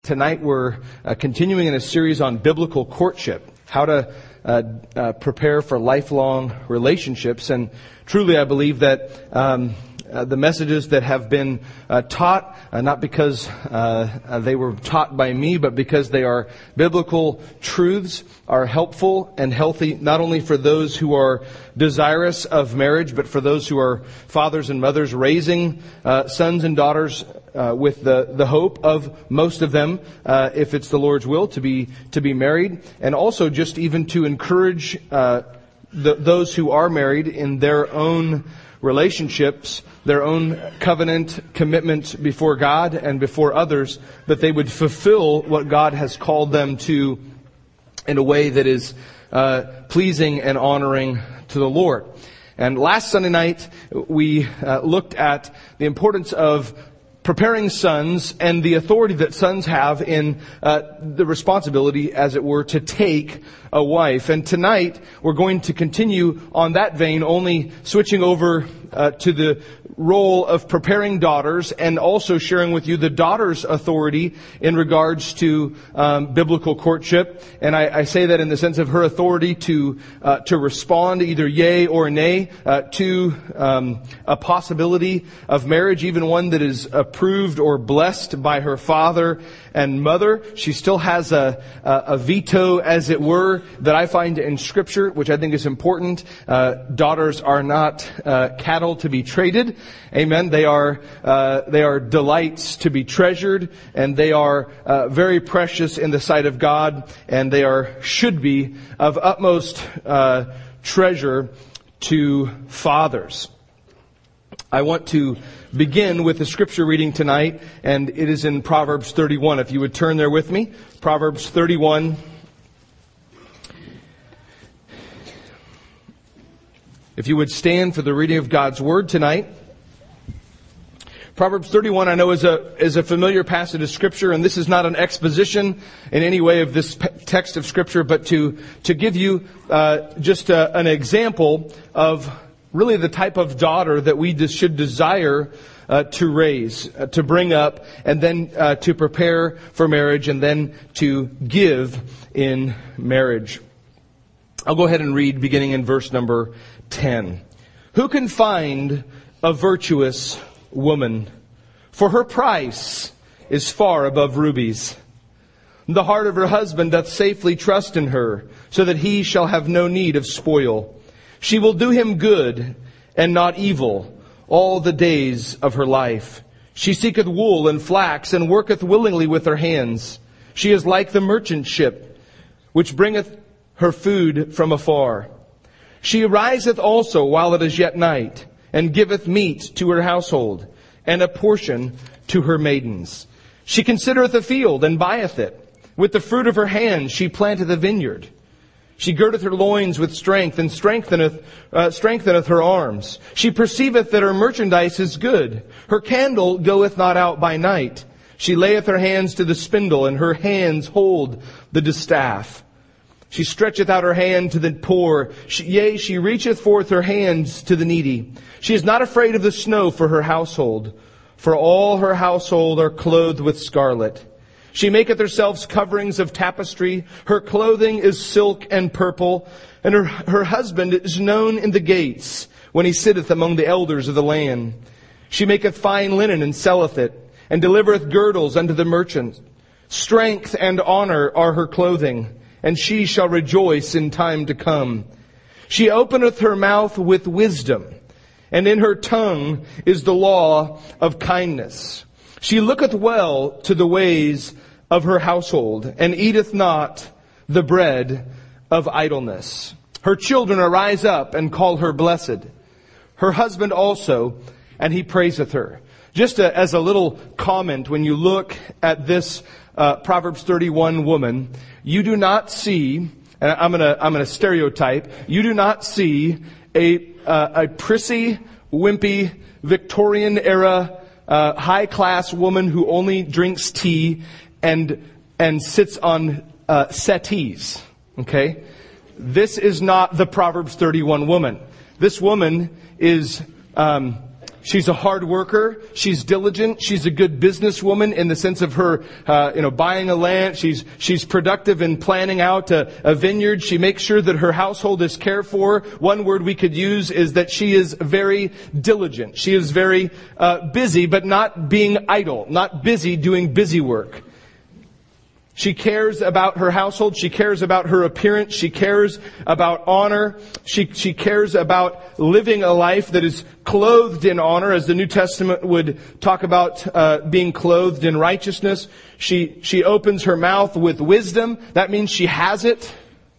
Tonight we're continuing in a series on biblical courtship, how to prepare for lifelong relationships. And truly I believe that the messages that have been taught, not because they were taught by me, but because they are biblical truths, are helpful and healthy, not only for those who are desirous of marriage, but for those who are fathers and mothers raising sons and daughters with the hope of most of them, if it's the Lord's will, to be married, and also just even to encourage those who are married in their own relationships, their own covenant commitment before God and before others, that they would fulfill what God has called them to in a way that is pleasing and honoring to the Lord. And last Sunday night, we looked at the importance of preparing sons and the authority that sons have in the responsibility, as it were, to take a wife. And tonight, we're going to continue on that vein, only switching over to the role of preparing daughters and also sharing with you the daughter's authority in regards to biblical courtship. And I say that in the sense of her authority to respond either yea or nay to a possibility of marriage, even one that is approved or blessed by her father and mother. She still has a veto, as it were, that I find in Scripture, which I think is important. Daughters are not cattle to be traded. Amen. They are delights to be treasured, and they are very precious in the sight of God, and they should be of utmost treasure to fathers. I want to begin with the scripture reading tonight, and it is in Proverbs 31. If you would turn there with me, Proverbs 31. If you would stand for the reading of God's Word tonight. Proverbs 31, I know, is a familiar passage of Scripture, and this is not an exposition in any way of this text of Scripture, but to give you just an example of really the type of daughter that we should desire to raise, to bring up, and then to prepare for marriage, and then to give in marriage. I'll go ahead and read beginning in verse number 10. Who can find a virtuous woman? For her price is far above rubies. The heart of her husband doth safely trust in her, so that he shall have no need of spoil. She will do him good and not evil all the days of her life. She seeketh wool and flax, and worketh willingly with her hands. She is like the merchant ship, which bringeth her food from afar. She ariseth also while it is yet night, and giveth meat to her household, and a portion to her maidens. She considereth a field, and buyeth it. With the fruit of her hands she planteth a vineyard. She girdeth her loins with strength, and strengtheneth her arms. She perceiveth that her merchandise is good. Her candle goeth not out by night. She layeth her hands to the spindle, and her hands hold the distaff. She stretcheth out her hand to the poor. She reacheth forth her hands to the needy. She is not afraid of the snow for her household, for all her household are clothed with scarlet. She maketh herself coverings of tapestry. Her clothing is silk and purple, and her husband is known in the gates when he sitteth among the elders of the land. She maketh fine linen and selleth it, and delivereth girdles unto the merchants. Strength and honor are her clothing, and she shall rejoice in time to come. She openeth her mouth with wisdom, and in her tongue is the law of kindness. She looketh well to the ways of her household, and eateth not the bread of idleness. Her children arise up and call her blessed. Her husband also, and he praiseth her. Just as a little comment, when you look at this Proverbs 31 woman, you do not see, and I'm gonna stereotype, you do not see a prissy, wimpy, Victorian era, high class woman who only drinks tea and sits on settees. Okay? This is not the Proverbs 31 woman. This woman is She's a hard worker. She's diligent. She's a good businesswoman in the sense of her, buying a land. She's productive in planning out a vineyard. She makes sure that her household is cared for. One word we could use is that she is very diligent. She is very busy, but not being idle, not busy doing busy work. She cares about her household. She cares about her appearance. She cares about honor. She cares about living a life that is clothed in honor, as the New Testament would talk about being clothed in righteousness. She opens her mouth with wisdom. That means she has it.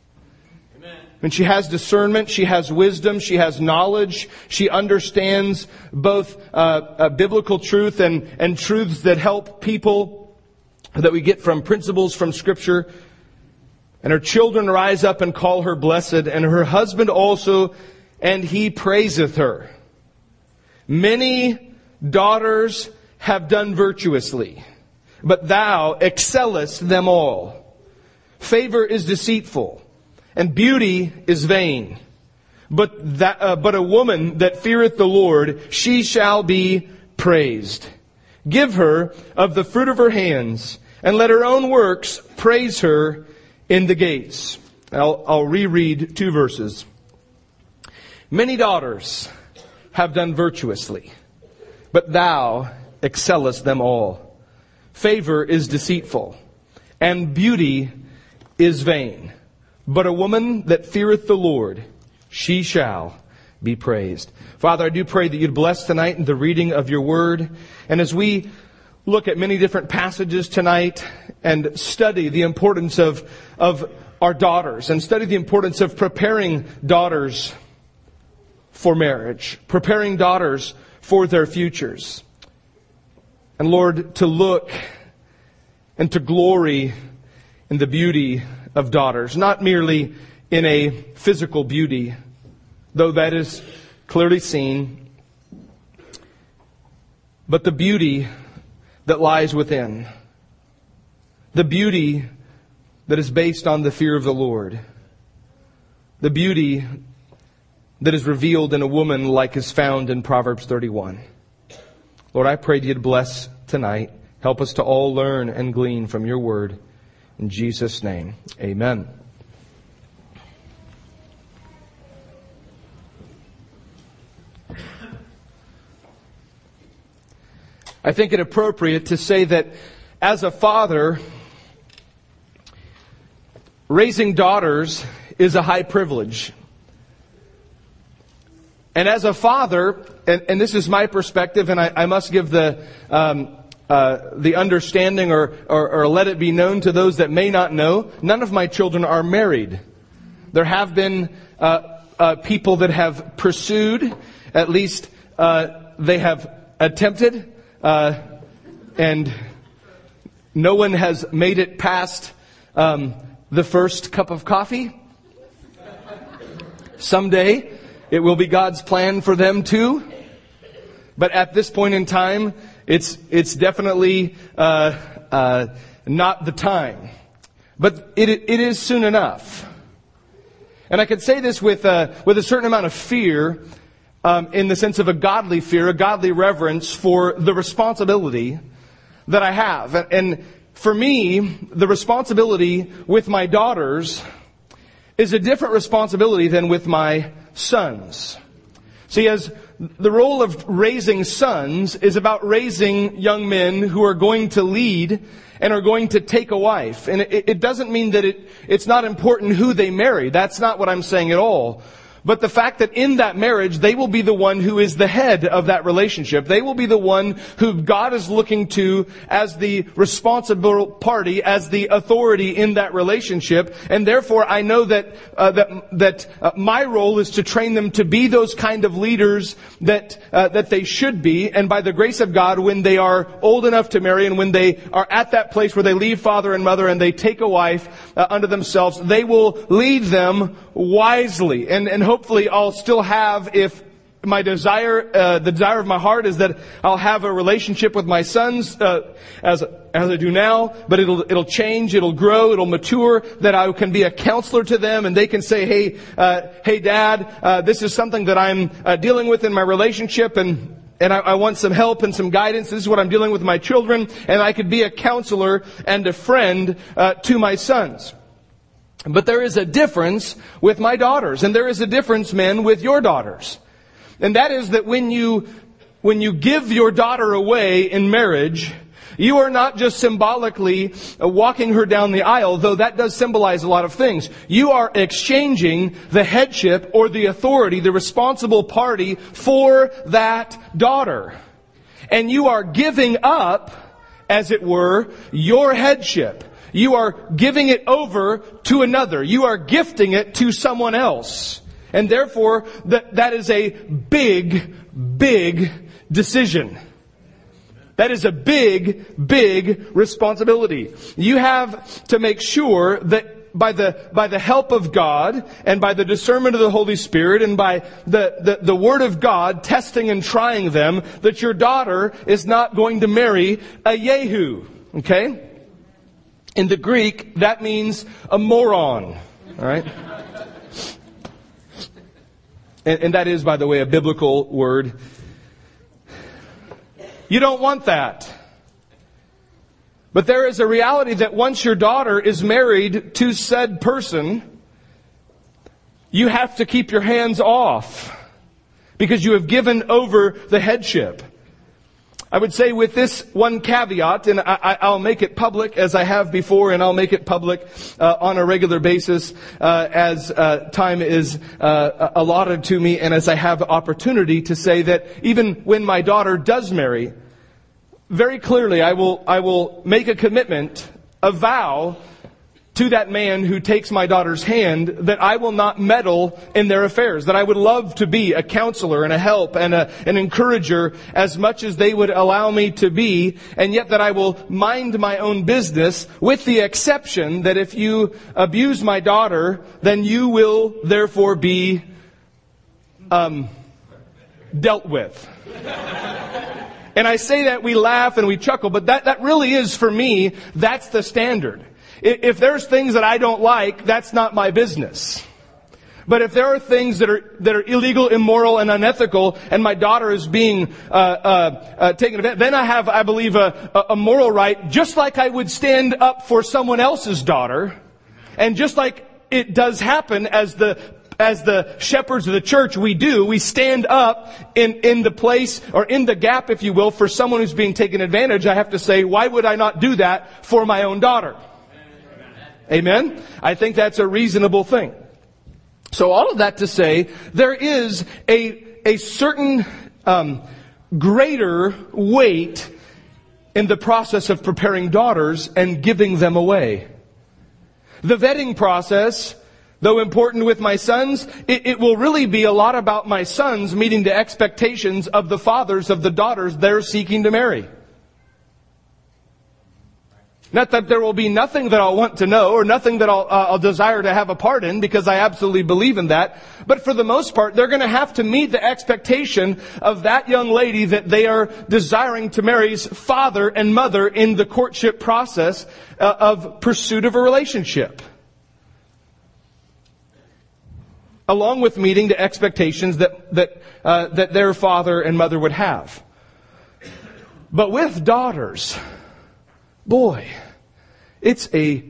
And she has discernment, she has wisdom, she has knowledge, she understands both biblical truth and truths that help people, that we get from principles from Scripture. And her children rise up and call her blessed, and her husband also, and he praiseth her. Many daughters have done virtuously, but thou excellest them all. Favor is deceitful, and beauty is vain. But a woman that feareth the Lord, she shall be praised. Give her of the fruit of her hands, and let her own works praise her in the gates. I'll reread 2 verses. Many daughters have done virtuously, but thou excellest them all. Favor is deceitful, and beauty is vain. But a woman that feareth the Lord, she shall be praised. Father, I do pray that you'd bless tonight in the reading of your word. And as we look at many different passages tonight and study the importance of our daughters and study the importance of preparing daughters for marriage, preparing daughters for their futures. And Lord, to look and to glory in the beauty of daughters, not merely in a physical beauty, though that is clearly seen, but the beauty that lies within. The beauty that is based on the fear of the Lord. The beauty that is revealed in a woman like is found in Proverbs 31. Lord, I pray that you'd bless tonight. Help us to all learn and glean from your word. In Jesus' name, amen. I think it appropriate to say that as a father, raising daughters is a high privilege. And as a father, and this is my perspective, and I must give the understanding or let it be known to those that may not know, none of my children are married. There have been people that have pursued, at least they have attempted, and no one has made it past the first cup of coffee. Someday it will be God's plan for them too. But at this point in time, it's definitely not the time. But it is soon enough. And I could say this with a certain amount of fear, in the sense of a godly fear, a godly reverence for the responsibility that I have. And for me, the responsibility with my daughters is a different responsibility than with my sons. See, as the role of raising sons is about raising young men who are going to lead and are going to take a wife. And it doesn't mean that it's not important who they marry. That's not what I'm saying at all. But the fact that in that marriage, they will be the one who is the head of that relationship. They will be the one who God is looking to as the responsible party, as the authority in that relationship. And therefore, I know that my role is to train them to be those kind of leaders that they should be. And by the grace of God, when they are old enough to marry and when they are at that place where they leave father and mother and they take a wife unto themselves, they will lead them wisely. And hopefully I'll still have, if my desire, the desire of my heart is that I'll have a relationship with my sons, as I do now, but it'll change, it'll grow, it'll mature, that I can be a counselor to them and they can say, hey Dad, this is something that I'm dealing with in my relationship, and and I want some help and some guidance. This is what I'm dealing with my children, and I could be a counselor and a friend to my sons. But there is a difference with my daughters, and there is a difference, men, with your daughters. And that is that when you give your daughter away in marriage, you are not just symbolically walking her down the aisle, though that does symbolize a lot of things. You are exchanging the headship or the authority, the responsible party for that daughter. And you are giving up, as it were, your headship. You are giving it over to another. You are gifting it to someone else. And therefore, that is a big, big decision. That is a big, big responsibility. You have to make sure that by the help of God and by the discernment of the Holy Spirit and by the Word of God testing and trying them, that your daughter is not going to marry a Yehu. Okay? In the Greek, that means a moron. All right? And that is, by the way, a biblical word. You don't want that. But there is a reality that once your daughter is married to said person, you have to keep your hands off because you have given over the headship. I would say with this one caveat, and I'll make it public as I have before, and I'll make it public on a regular basis as time is allotted to me, and as I have opportunity to say that even when my daughter does marry, very clearly I will make a commitment, a vow to that man who takes my daughter's hand, that I will not meddle in their affairs, that I would love to be a counselor and a help and an encourager as much as they would allow me to be, and yet that I will mind my own business, with the exception that if you abuse my daughter, then you will therefore be dealt with. And I say that, we laugh and we chuckle, but that really is, for me, that's the standard. If there's things that I don't like, that's not my business. But if there are things that are illegal, immoral, and unethical, and my daughter is being taken advantage, then I have, I believe, a moral right, just like I would stand up for someone else's daughter, and just like it does happen as the shepherds of the church, we stand up in the place, or in the gap, if you will, for someone who's being taken advantage. I have to say, why would I not do that for my own daughter? Amen? I think that's a reasonable thing. So all of that to say, there is a certain greater weight in the process of preparing daughters and giving them away. The vetting process, though important with my sons, it will really be a lot about my sons meeting the expectations of the fathers of the daughters they're seeking to marry. Not that there will be nothing that I'll want to know or nothing that I'll desire to have a part in, because I absolutely believe in that. But for the most part, they're going to have to meet the expectation of that young lady that they are desiring to marry's father and mother in the courtship process of pursuit of a relationship. Along with meeting the expectations that their father and mother would have. But with daughters, boy, it's a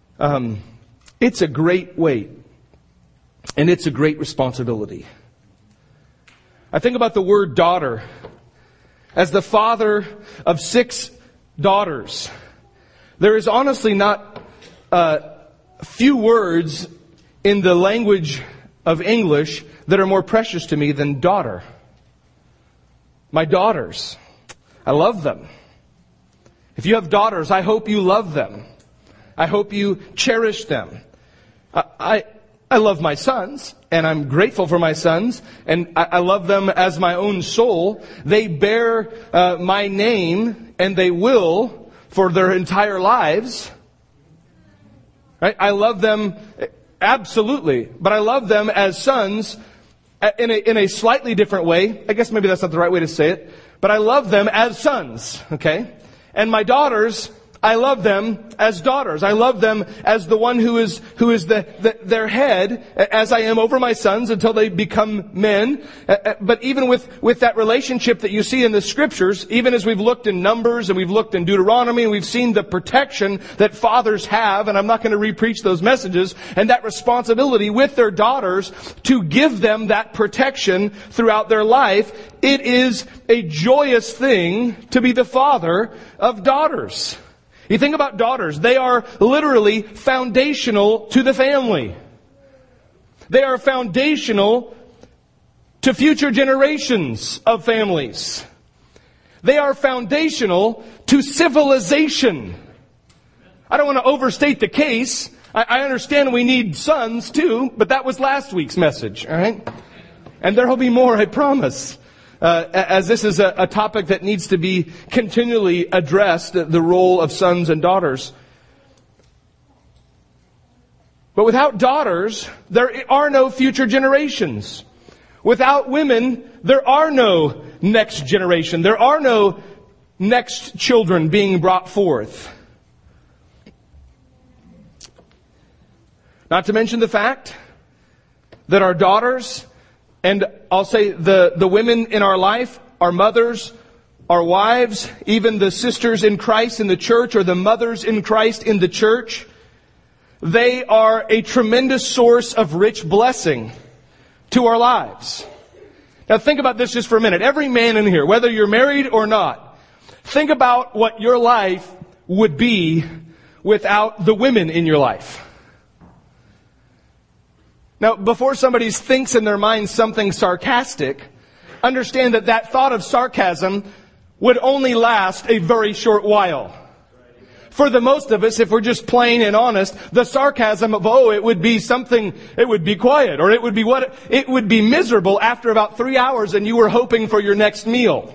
great weight, and it's a great responsibility. I think about the word daughter. As the father of 6 daughters, there is honestly not few words in the language of English that are more precious to me than daughter. My daughters, I love them. If you have daughters, I hope you love them. I hope you cherish them. I love my sons, and I'm grateful for my sons, and I love them as my own soul. They bear my name, and they will for their entire lives. Right? I love them absolutely, but I love them as sons in a slightly different way. I guess maybe that's not the right way to say it, but I love them as sons. Okay. And my daughters, I love them as daughters. I love them as the one who is their head, as I am over my sons until they become men. But even with that relationship that you see in the Scriptures, even as we've looked in Numbers and we've looked in Deuteronomy and we've seen the protection that fathers have, and I'm not going to re-preach those messages, and that responsibility with their daughters to give them that protection throughout their life, it is a joyous thing to be the father of daughters. You think about daughters, they are literally foundational to the family. They are foundational to future generations of families. They are foundational to civilization. I don't want to overstate the case. I understand we need sons too, but that was last week's message, all right? And there will be more, I promise. As this is a topic that needs to be continually addressed, the role of sons and daughters. But without daughters, there are no future generations. Without women, there are no next generation. There are no next children being brought forth. Not to mention the fact that our daughters, and I'll say the women in our life, our mothers, our wives, even the sisters in Christ in the church, or the mothers in Christ in the church, they are a tremendous source of rich blessing to our lives. Now think about this just for a minute. Every man in here, whether you're married or not, think about what your life would be without the women in your life. Now, before somebody thinks in their mind something sarcastic, understand that that thought of sarcasm would only last a very short while. For the most of us, if we're just plain and honest, the sarcasm of, it would be something, it would be quiet, or it would be miserable after about 3 hours and you were hoping for your next meal.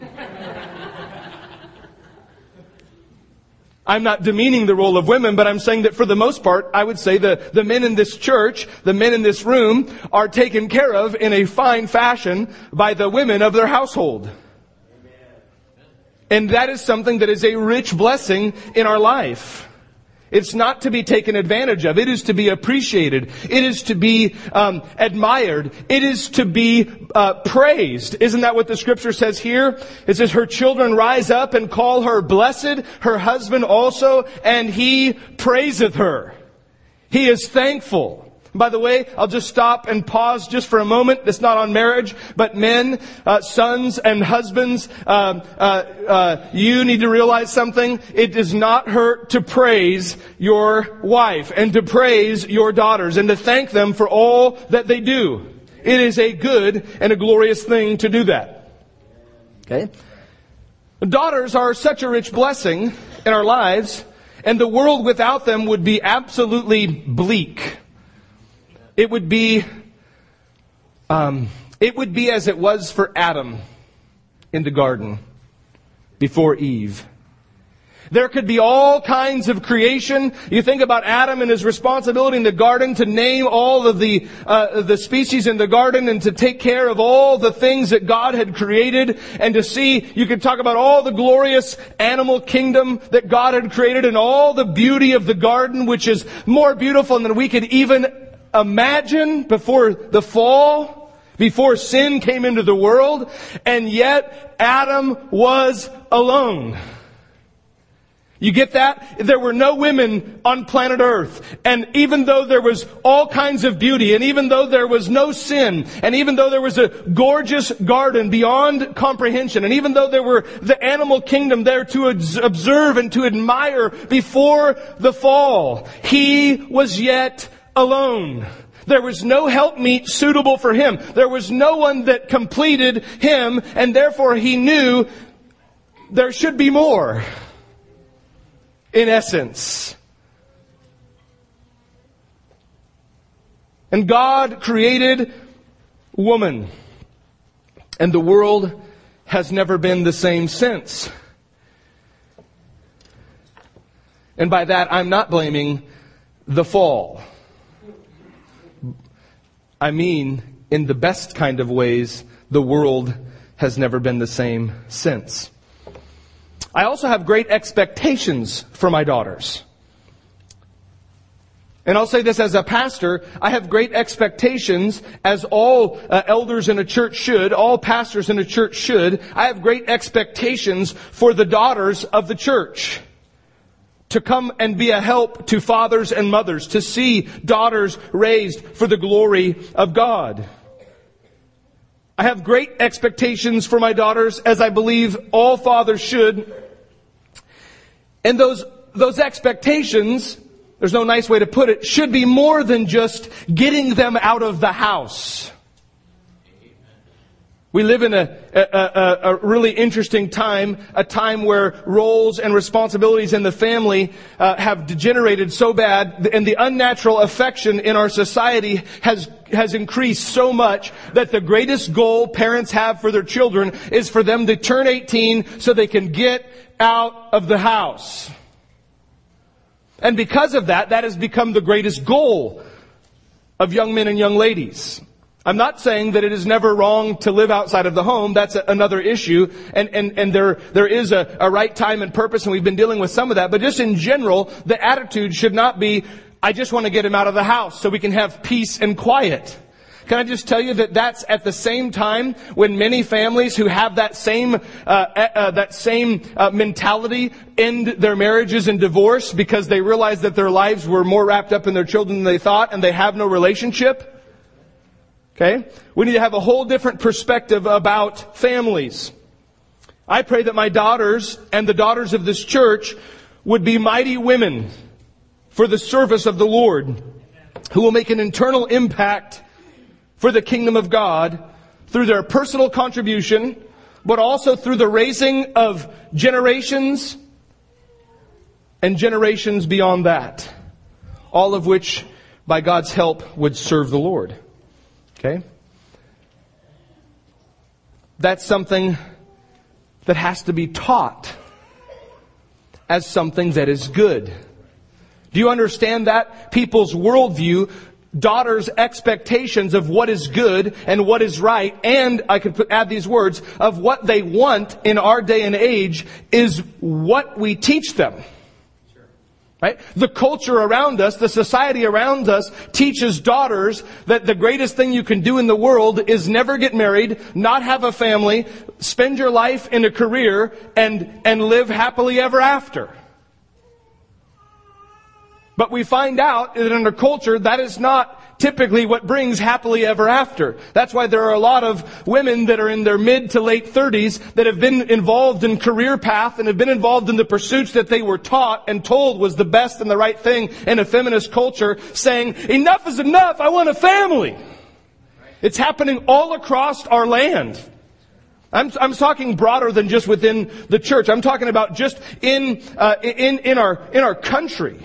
I'm not demeaning the role of women, but I'm saying that for the most part, I would say the men in this church, the men in this room, are taken care of in a fine fashion by the women of their household. And that is something that is a rich blessing in our life. It's not to be taken advantage of. It is to be appreciated. It is to be admired. It is to be praised. Isn't that what the Scripture says here? It says, her children rise up and call her blessed, her husband also, and he praiseth her. He is thankful. By the way, I'll just stop and pause just for a moment. It's not on marriage, but men, sons and husbands, you need to realize something. It does not hurt to praise your wife and to praise your daughters and to thank them for all that they do. It is a good and a glorious thing to do that. Okay? Daughters are such a rich blessing in our lives, and the world without them would be absolutely bleak. It would be as it was for Adam in the garden before Eve. There could be all kinds of creation. You think about Adam and his responsibility in the garden to name all of the species in the garden and to take care of all the things that God had created, and to see, you could talk about all the glorious animal kingdom that God had created and all the beauty of the garden, which is more beautiful than we could even imagine before the fall, before sin came into the world, and yet Adam was alone. You get that? There were no women on planet Earth. And even though there was all kinds of beauty, and even though there was no sin, and even though there was a gorgeous garden beyond comprehension, and even though there were the animal kingdom there to observe and to admire before the fall, he was yet alone. There was no helpmeet suitable for him. There was no one that completed him, and therefore he knew there should be more. In essence. And God created woman, and the world has never been the same since. And by that, I'm not blaming the fall. I mean, in the best kind of ways, the world has never been the same since. I also have great expectations for my daughters. And I'll say this as a pastor, I have great expectations, as all elders in a church should, all pastors in a church should. I have great expectations for the daughters of the church to come and be a help to fathers and mothers, to see daughters raised for the glory of God. I have great expectations for my daughters, as I believe all fathers should. And those expectations, there's no nice way to put it, should be more than just getting them out of the house. We live in a really interesting time, a time where roles and responsibilities in the family have degenerated so bad, and the unnatural affection in our society has increased so much that the greatest goal parents have for their children is for them to turn 18 so they can get out of the house. And because of that has become the greatest goal of young men and young ladies. I'm not saying that it is never wrong to live outside of the home. That's another issue. And there is a right time and purpose, and we've been dealing with some of that. But just in general, the attitude should not be, I just want to get him out of the house so we can have peace and quiet. Can I just tell you that that's at the same time when many families who have that same mentality end their marriages in divorce because they realize that their lives were more wrapped up in their children than they thought, and they have no relationship? Okay? We need to have a whole different perspective about families. I pray that my daughters and the daughters of this church would be mighty women for the service of the Lord, who will make an eternal impact for the kingdom of God through their personal contribution, but also through the raising of generations and generations beyond that, all of which, by God's help, would serve the Lord. Okay? That's something that has to be taught as something that is good. Do you understand that? People's worldview, daughters' expectations of what is good and what is right, and I could add these words, of what they want in our day and age, is what we teach them. Right? The culture around us, the society around us, teaches daughters that the greatest thing you can do in the world is never get married, not have a family, spend your life in a career, and live happily ever after. But we find out that in our culture, that is not typically what brings happily ever after. That's why there are a lot of women that are in their mid to late 30s that have been involved in career path and have been involved in the pursuits that they were taught and told was the best and the right thing in a feminist culture, saying, enough is enough, I want a family. It's happening all across our land. I'm talking broader than just within the church. I'm talking about just in our country.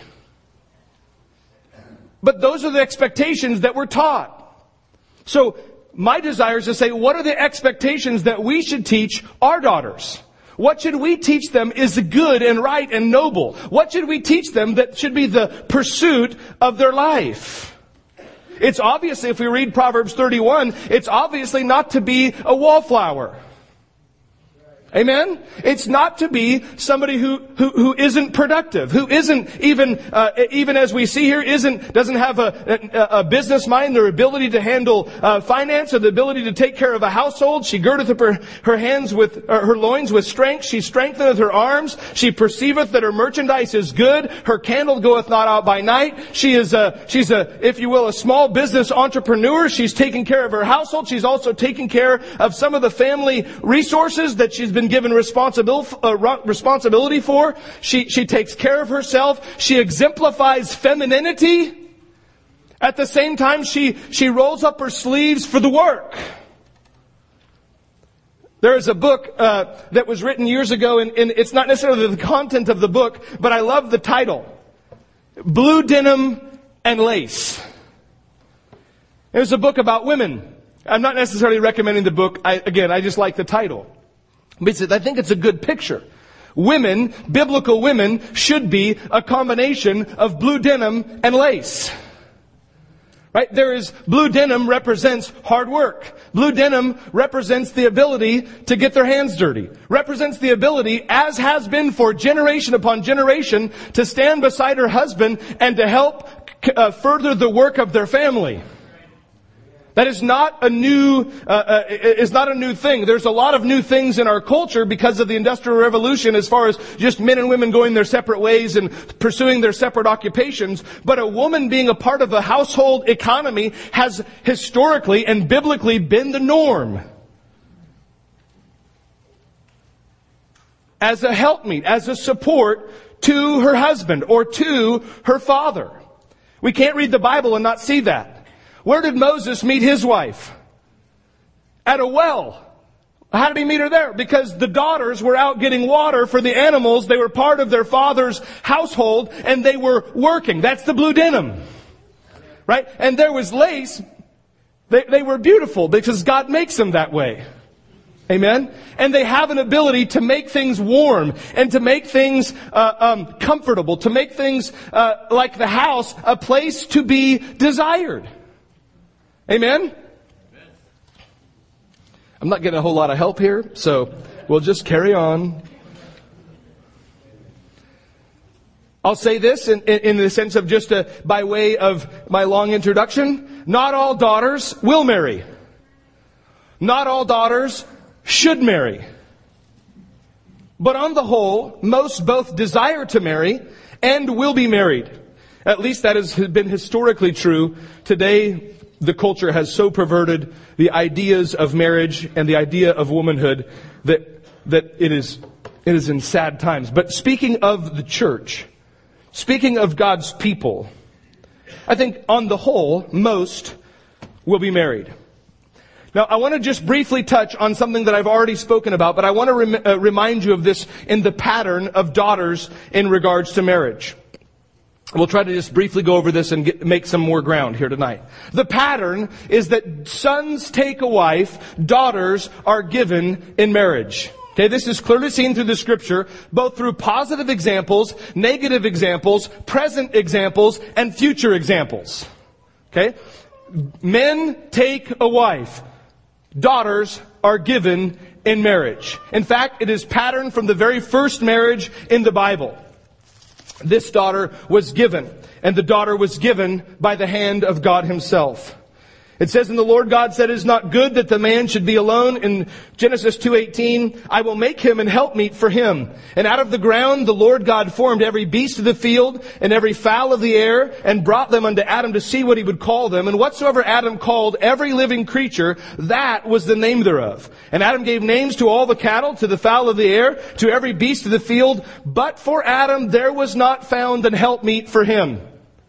But those are the expectations that we're taught. So my desire is to say, what are the expectations that we should teach our daughters? What should we teach them is good and right and noble? What should we teach them that should be the pursuit of their life? It's obviously, if we read Proverbs 31, it's obviously not to be a wallflower. Amen? It's not to be somebody who isn't productive, who isn't even as we see here, doesn't have a business mind or ability to handle finance or the ability to take care of a household. She girdeth up her loins with strength. She strengtheneth her arms. She perceiveth that her merchandise is good. Her candle goeth not out by night. She's if you will, a small business entrepreneur. She's taking care of her household. She's also taking care of some of the family resources that she's been given responsibility for. She takes care of herself. She exemplifies femininity. At the same time, she rolls up her sleeves for the work. There is a book that was written years ago, and it's not necessarily the content of the book, but I love the title. Blue Denim and Lace. It was a book about women. I'm not necessarily recommending the book. I just like the title. But I think it's a good picture. Women, biblical women, should be a combination of blue denim and lace. Right? Blue denim represents hard work. Blue denim represents the ability to get their hands dirty. Represents the ability, as has been for generation upon generation, to stand beside her husband and to help further the work of their family. That is not a new thing. There's a lot of new things in our culture because of the Industrial Revolution as far as just men and women going their separate ways and pursuing their separate occupations. But a woman being a part of a household economy has historically and biblically been the norm. As a helpmeet, as a support to her husband or to her father. We can't read the Bible and not see that. Where did Moses meet his wife? At a well. How did he meet her there? Because the daughters were out getting water for the animals. They were part of their father's household and they were working. That's the blue denim. Right? And there was lace. They were beautiful because God makes them that way. Amen? And they have an ability to make things warm and to make things comfortable, to make things like the house a place to be desired. Amen? I'm not getting a whole lot of help here, so we'll just carry on. I'll say this in the sense of just by way of my long introduction. Not all daughters will marry. Not all daughters should marry. But on the whole, most both desire to marry and will be married. At least that has been historically true. Today, the culture has so perverted the ideas of marriage and the idea of womanhood that it is in sad times. But speaking of the church, speaking of God's people, I think on the whole, most will be married. Now, I want to just briefly touch on something that I've already spoken about, but I want to remind you of this in the pattern of daughters in regards to marriage. We'll try to just briefly go over this and make some more ground here tonight. The pattern is that sons take a wife, daughters are given in marriage. Okay, this is clearly seen through the scripture, both through positive examples, negative examples, present examples, and future examples. Okay? Men take a wife. Daughters are given in marriage. In fact, it is patterned from the very first marriage in the Bible. This daughter was given, and the daughter was given by the hand of God Himself. It says, "And the Lord God said, it is not good that the man should be alone." In Genesis 2:18, "I will make him an helpmeet for him. And out of the ground the Lord God formed every beast of the field and every fowl of the air, and brought them unto Adam to see what he would call them. And whatsoever Adam called every living creature, that was the name thereof. And Adam gave names to all the cattle, to the fowl of the air, to every beast of the field. But for Adam there was not found an helpmeet for him.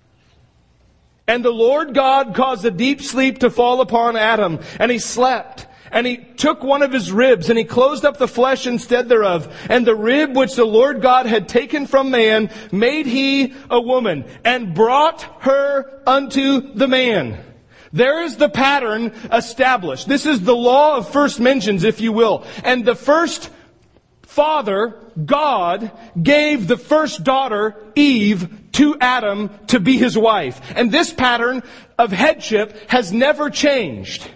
And the Lord God caused a deep sleep to fall upon Adam, and he slept. And he took one of his ribs, and he closed up the flesh instead thereof. And the rib which the Lord God had taken from man made he a woman, and brought her unto the man." There is the pattern established. This is the law of first mentions, if you will. And the first father, God, gave the first daughter, Eve, to Adam to be his wife. And this pattern of headship has never changed.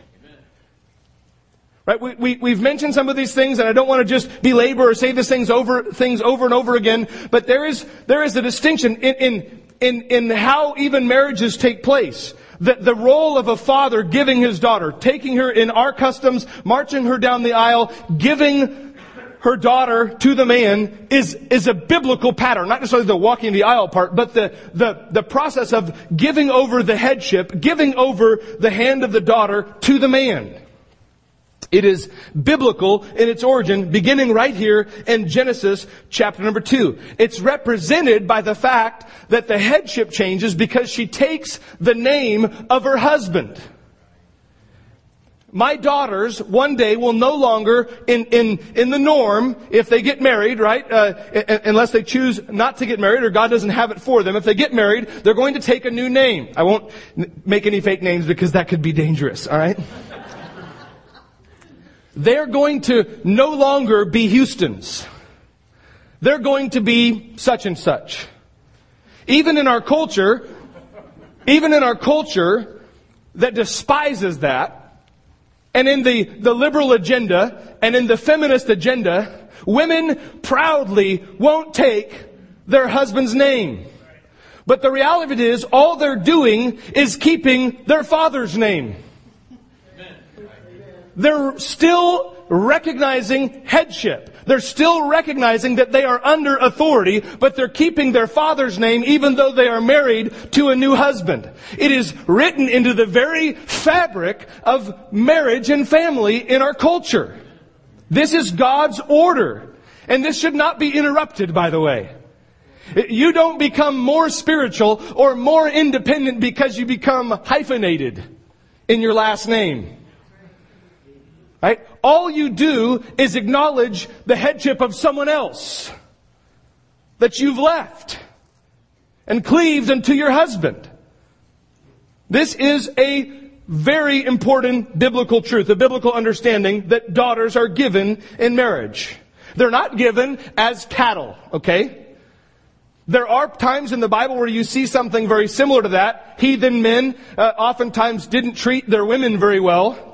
Right? We've mentioned some of these things, and I don't want to just belabor or say these things over and over again, but there is a distinction in how even marriages take place. The role of a father giving his daughter, taking her in our customs, marching her down the aisle, giving her daughter to the man is a biblical pattern. Not necessarily the walking the aisle part, but the process of giving over the headship, giving over the hand of the daughter to the man. It is biblical in its origin, beginning right here in Genesis chapter number 2. It's represented by the fact that the headship changes because she takes the name of her husband. My daughters one day will no longer, in the norm, if they get married, right, unless they choose not to get married or God doesn't have it for them, if they get married, they're going to take a new name. I won't make any fake names because that could be dangerous, alright? They're going to no longer be Houstons. They're going to be such and such. Even in our culture, that despises that. And in the liberal agenda and in the feminist agenda, women proudly won't take their husband's name. But the reality is, all they're doing is keeping their father's name. They're still recognizing headship. They're still recognizing that they are under authority, but they're keeping their father's name even though they are married to a new husband. It is written into the very fabric of marriage and family in our culture. This is God's order. And this should not be interrupted, by the way. You don't become more spiritual or more independent because you become hyphenated in your last name. Right? All you do is acknowledge the headship of someone else that you've left and cleaves unto your husband. This is a very important biblical truth, a biblical understanding that daughters are given in marriage. They're not given as cattle, okay? There are times in the Bible where you see something very similar to that. Heathen men oftentimes didn't treat their women very well.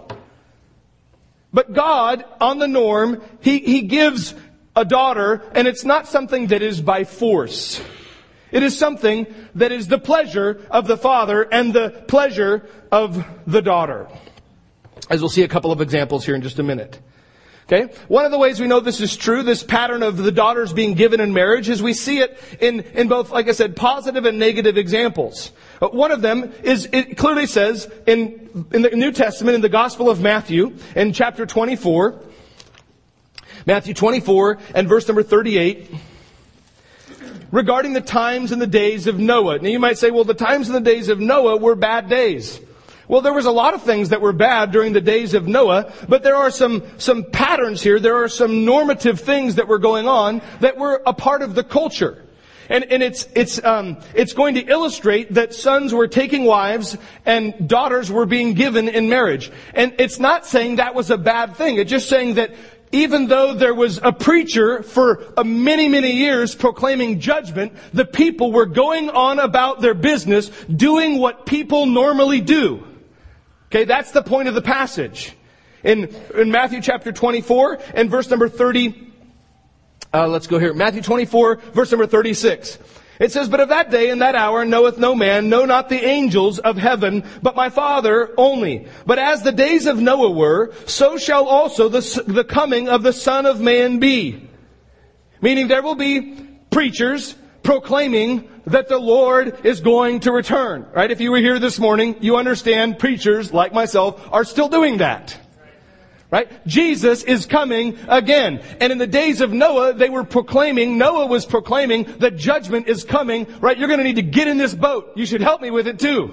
But God, on the norm, He gives a daughter, and it's not something that is by force. It is something that is the pleasure of the father and the pleasure of the daughter. As we'll see a couple of examples here in just a minute. Okay? One of the ways we know this is true, this pattern of the daughters being given in marriage, is we see it in both, like I said, positive and negative examples. One of them is, it clearly says in the New Testament, in the Gospel of Matthew, in chapter 24, Matthew 24 and verse number 38, regarding the times and the days of Noah. Now you might say, well, the times and the days of Noah were bad days. Well, there was a lot of things that were bad during the days of Noah, but there are some patterns here. There are some normative things that were going on that were a part of the culture. And it's going to illustrate that sons were taking wives and daughters were being given in marriage. And it's not saying that was a bad thing. It's just saying that even though there was a preacher for many, many years proclaiming judgment, the people were going on about their business, doing what people normally do. Okay, that's the point of the passage. In Matthew chapter 24 and verse number 30, let's go here. Matthew 24, verse number 36. It says, "But of that day and that hour knoweth no man, no not the angels of heaven, but my Father only. But as the days of Noah were, so shall also the coming of the Son of Man be." Meaning there will be preachers proclaiming that the Lord is going to return. Right? If you were here this morning, you understand preachers like myself are still doing that. Right? Jesus is coming again. And in the days of Noah, Noah was proclaiming that judgment is coming. Right? You're going to need to get in this boat. You should help me with it too.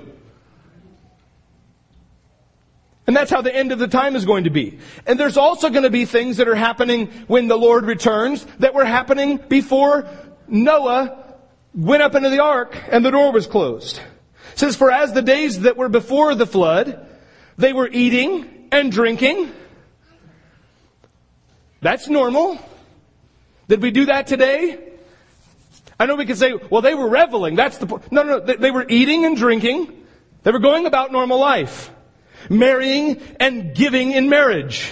And that's how the end of the time is going to be. And there's also going to be things that are happening when the Lord returns that were happening before Noah went up into the ark and the door was closed. It says, "For as the days that were before the flood, they were eating and drinking." That's normal. Did we do that today? I know we could say, well, they were reveling. That's the point. No. They were eating and drinking. They were going about normal life. Marrying and giving in marriage.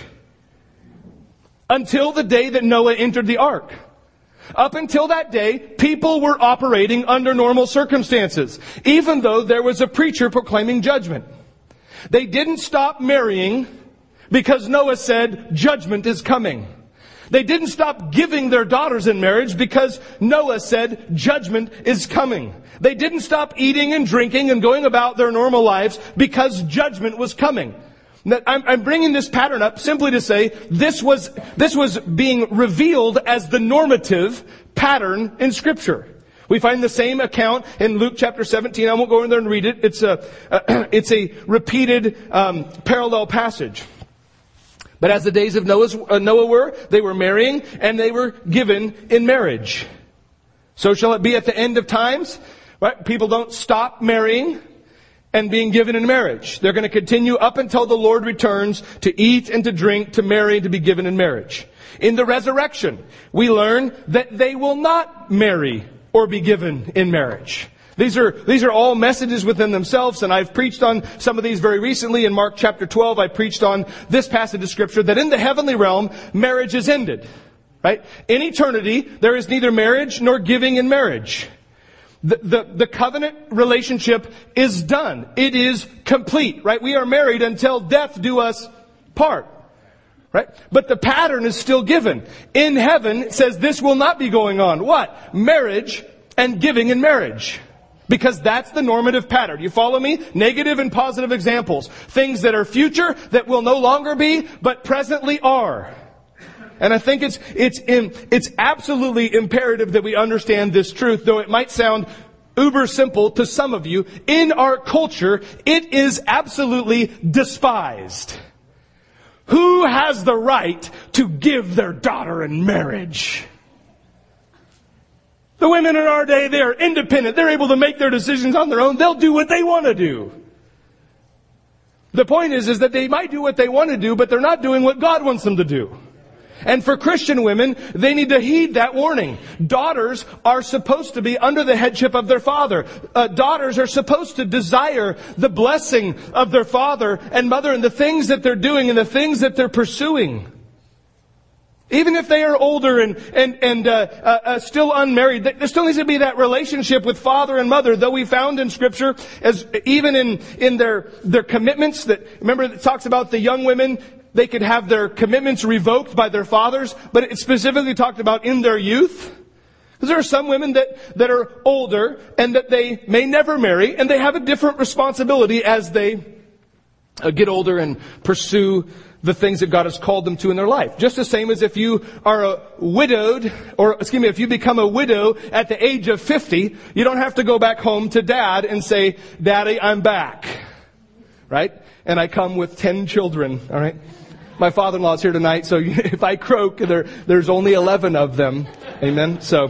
Until the day that Noah entered the ark. Up until that day, people were operating under normal circumstances, even though there was a preacher proclaiming judgment. They didn't stop marrying because Noah said judgment is coming. They didn't stop giving their daughters in marriage because Noah said judgment is coming. They didn't stop eating and drinking and going about their normal lives because judgment was coming. I'm bringing this pattern up simply to say this was being revealed as the normative pattern in Scripture. We find the same account in Luke chapter 17. I won't go in there and read it. It's a repeated parallel passage. But as the days of Noah were, they were marrying and they were given in marriage. So shall it be at the end of times. Right? People don't stop marrying and being given in marriage. They're going to continue up until the Lord returns to eat and to drink, to marry, and to be given in marriage. In the resurrection, we learn that they will not marry or be given in marriage. These are all messages within themselves, and I've preached on some of these very recently. In Mark chapter 12, I preached on this passage of Scripture that in the heavenly realm, marriage is ended. Right? In eternity, there is neither marriage nor giving in marriage. The covenant relationship is done. It is complete. Right? We are married until death do us part. Right? But the pattern is still given. In heaven, it says this will not be going on. What? Marriage and giving in marriage. Because that's the normative pattern. You follow me? Negative and positive examples. Things that are future, that will no longer be, but presently are. And I think it's absolutely imperative that we understand this truth, though it might sound uber simple to some of you. In our culture, it is absolutely despised. Who has the right to give their daughter in marriage? The women in our day, they are independent. They're able to make their decisions on their own. They'll do what they want to do. The point is that they might do what they want to do, but they're not doing what God wants them to do. And for Christian women, they need to heed that warning. Daughters are supposed to be under the headship of their father. Daughters are supposed to desire the blessing of their father and mother and the things that they're doing and the things that they're pursuing. Even if they are older and still unmarried, there still needs to be that relationship with father and mother. Though we found in Scripture, as even in their commitments, that remember it talks about the young women, they could have their commitments revoked by their fathers, but it specifically talked about in their youth. Because there are some women that are older and that they may never marry, and they have a different responsibility as they get older and pursue the things that God has called them to in their life. Just the same as if you are if you become a widow at the age of 50, you don't have to go back home to dad and say, Daddy, I'm back. Right? And I come with 10 children. All right? My father-in-law's here tonight, so if I croak, there's only 11 of them. Amen? So,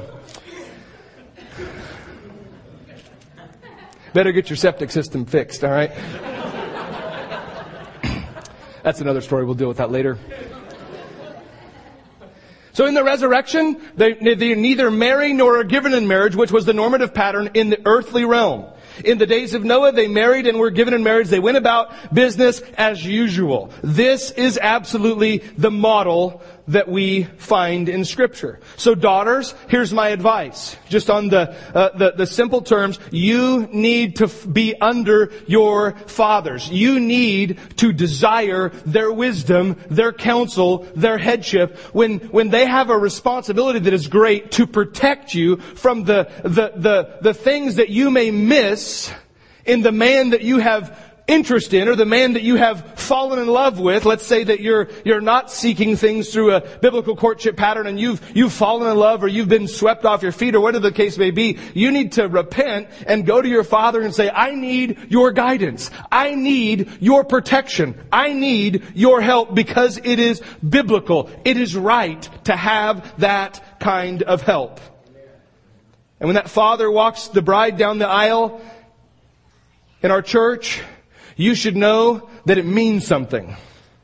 better get your septic system fixed, all right? That's another story. We'll deal with that later. So in the resurrection, they neither marry nor are given in marriage, which was the normative pattern in the earthly realm. In the days of Noah, they married and were given in marriage. They went about business as usual. This is absolutely the model that we find in Scripture. So daughters, here's my advice. Just on the simple terms, you need to be under your fathers. You need to desire their wisdom, their counsel, their headship. When they have a responsibility that is great to protect you from the things that you may miss in the man that you have interest in, or the man that you have fallen in love with. Let's say that you're not seeking things through a biblical courtship pattern and you've fallen in love, or you've been swept off your feet, or whatever the case may be. You need to repent and go to your father and say, I need your guidance. I need your protection. I need your help, because it is biblical. It is right to have that kind of help. And when that father walks the bride down the aisle in our church, you should know that it means something.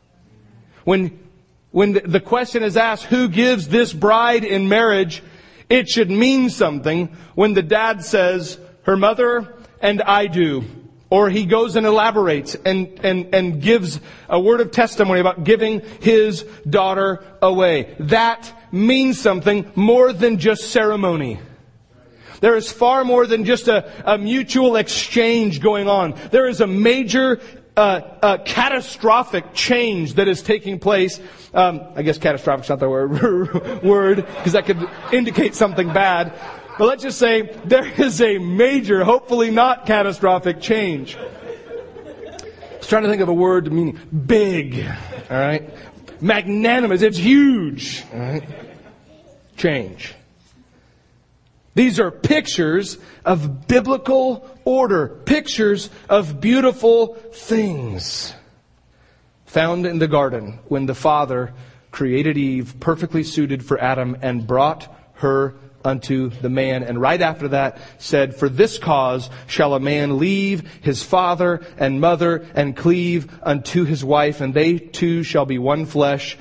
When the question is asked, who gives this bride in marriage, it should mean something when the dad says, her mother and I do. Or he goes and elaborates and gives a word of testimony about giving his daughter away. That means something more than just ceremony. There is far more than just a mutual exchange going on. There is a major, catastrophic change that is taking place. I guess catastrophic is not the word, because that could indicate something bad. But let's just say there is a major, hopefully not catastrophic change. I was trying to think of a word meaning big. All right? Magnanimous. It's huge. All right? Change. These are pictures of biblical order, pictures of beautiful things found in the garden when the Father created Eve, perfectly suited for Adam, and brought her unto the man. And right after that said, for this cause shall a man leave his father and mother and cleave unto his wife, and they two shall be one flesh.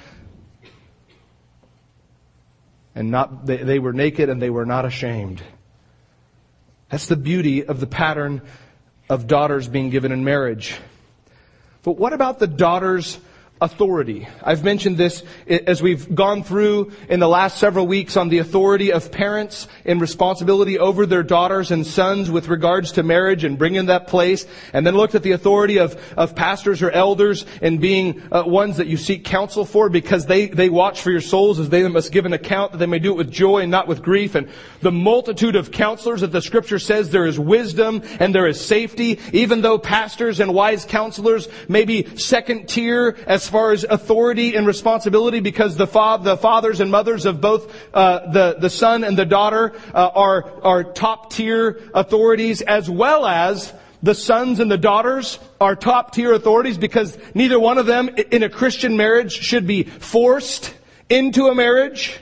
And they were naked and they were not ashamed. That's the beauty of the pattern of daughters being given in marriage. But what about the daughter's authority? I've mentioned this as we've gone through in the last several weeks on the authority of parents and responsibility over their daughters and sons with regards to marriage and bringing that place. And then looked at the authority of pastors or elders and being ones that you seek counsel for, because they watch for your souls as they must give an account, that they may do it with joy and not with grief. And the multitude of counselors that the Scripture says there is wisdom and there is safety, even though pastors and wise counselors may be second tier as far as authority and responsibility, because the fathers and mothers of both the son and the daughter are top tier authorities, as well as the sons and the daughters are top tier authorities, because neither one of them in a Christian marriage should be forced into a marriage.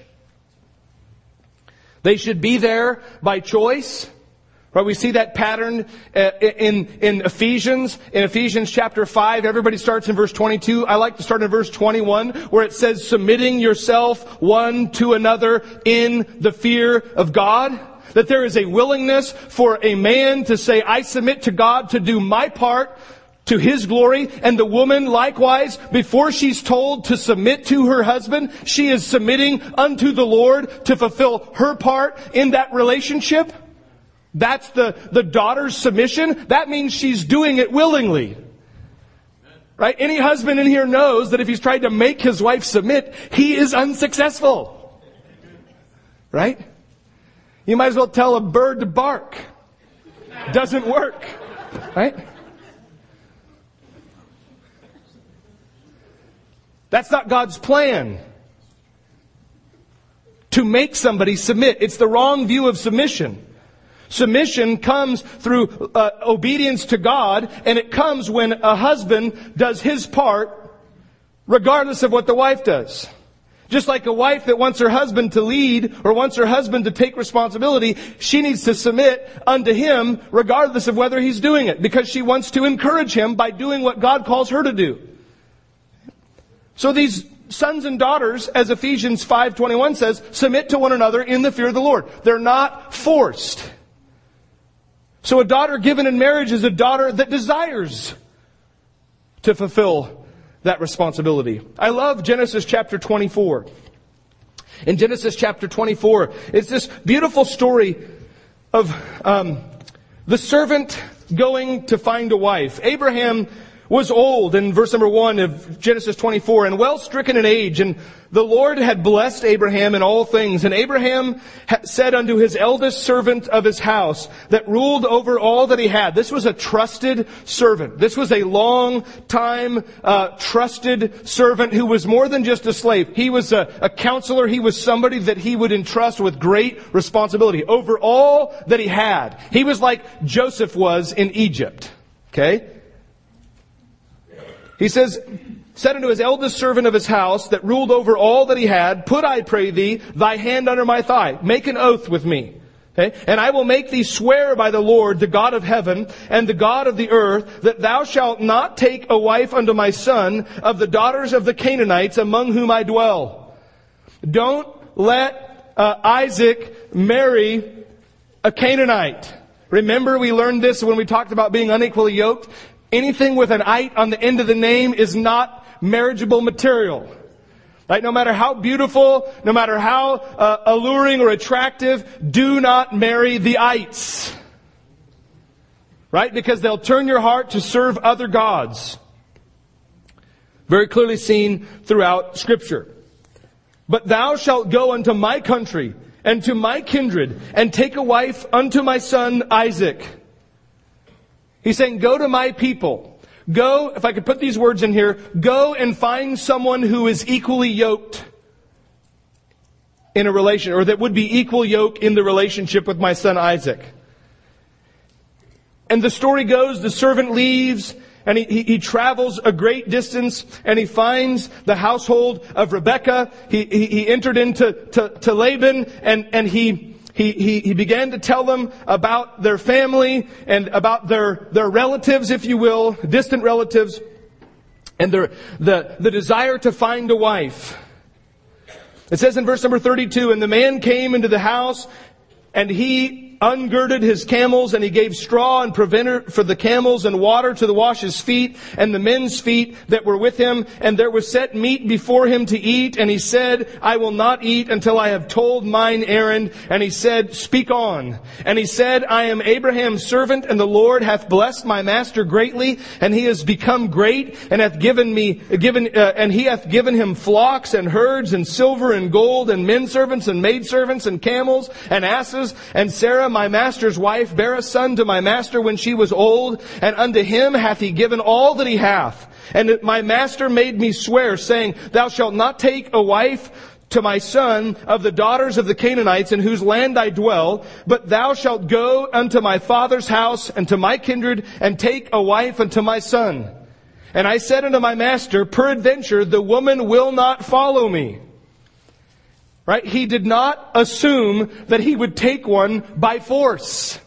They should be there by choice. Right, we see that pattern in Ephesians. In Ephesians chapter 5, everybody starts in verse 22. I like to start in verse 21, where it says, submitting yourself one to another in the fear of God. That there is a willingness for a man to say, I submit to God to do my part to His glory. And the woman likewise, before she's told to submit to her husband, she is submitting unto the Lord to fulfill her part in that relationship. That's the daughter's submission. That means she's doing it willingly. Right? Any husband in here knows that if he's tried to make his wife submit, he is unsuccessful. Right? You might as well tell a bird to bark. Doesn't work. Right? That's not God's plan. To make somebody submit. It's the wrong view of submission. Submission comes through obedience to God, and it comes when a husband does his part regardless of what the wife does. Just like a wife that wants her husband to lead or wants her husband to take responsibility, she needs to submit unto him regardless of whether he's doing it, because she wants to encourage him by doing what God calls her to do. So these sons and daughters, as Ephesians 5:21 says, submit to one another in the fear of the Lord. They're not forced. So a daughter given in marriage is a daughter that desires to fulfill that responsibility. I love Genesis chapter 24. In Genesis chapter 24, it's this beautiful story of the servant going to find a wife. Abraham was old, in verse number 1 of Genesis 24, and well stricken in age, and the Lord had blessed Abraham in all things. And Abraham said unto his eldest servant of his house that ruled over all that he had. This was a trusted servant. This was a long time trusted servant who was more than just a slave. He was a counselor. He was somebody that he would entrust with great responsibility over all that he had. He was like Joseph was in Egypt. Okay? He says, said unto his eldest servant of his house that ruled over all that he had, put, I pray thee, thy hand under my thigh. Make an oath with me. Okay? And I will make thee swear by the Lord, the God of heaven and the God of the earth, that thou shalt not take a wife unto my son of the daughters of the Canaanites among whom I dwell. Don't let Isaac marry a Canaanite. Remember, we learned this when we talked about being unequally yoked. Anything with an "ite" on the end of the name is not marriageable material. Right? No matter how beautiful, no matter how alluring or attractive, do not marry the ites. Right? Because they'll turn your heart to serve other gods. Very clearly seen throughout Scripture. But thou shalt go unto my country and to my kindred and take a wife unto my son Isaac. He's saying, go to my people. Go, if I could put these words in here, go and find someone who is equally yoked in a relation, or that would be equal yoke in the relationship with my son Isaac. And the story goes, the servant leaves, and he travels a great distance, and he finds the household of Rebekah. He entered into Laban, and he began to tell them about their family and about their relatives, if you will, distant relatives, and the desire to find a wife. It says in verse number 32, and the man came into the house, and he ungirded his camels, and he gave straw and provender for the camels, and water to wash his feet and the men's feet that were with him. And there was set meat before him to eat. And he said, I will not eat until I have told mine errand. And he said, speak on. And he said, I am Abraham's servant, and the Lord hath blessed my master greatly, and he has become great, and hath and he hath given him flocks and herds and silver and gold and men servants and maid servants and camels and asses. And Sarah, my master's wife, bare a son to my master when she was old, and unto him hath he given all that he hath. And my master made me swear, saying, thou shalt not take a wife to my son of the daughters of the Canaanites in whose land I dwell, but thou shalt go unto my father's house and to my kindred, and take a wife unto my son. And I said unto my master, peradventure the woman will not follow me. Right? He did not assume that he would take one by force.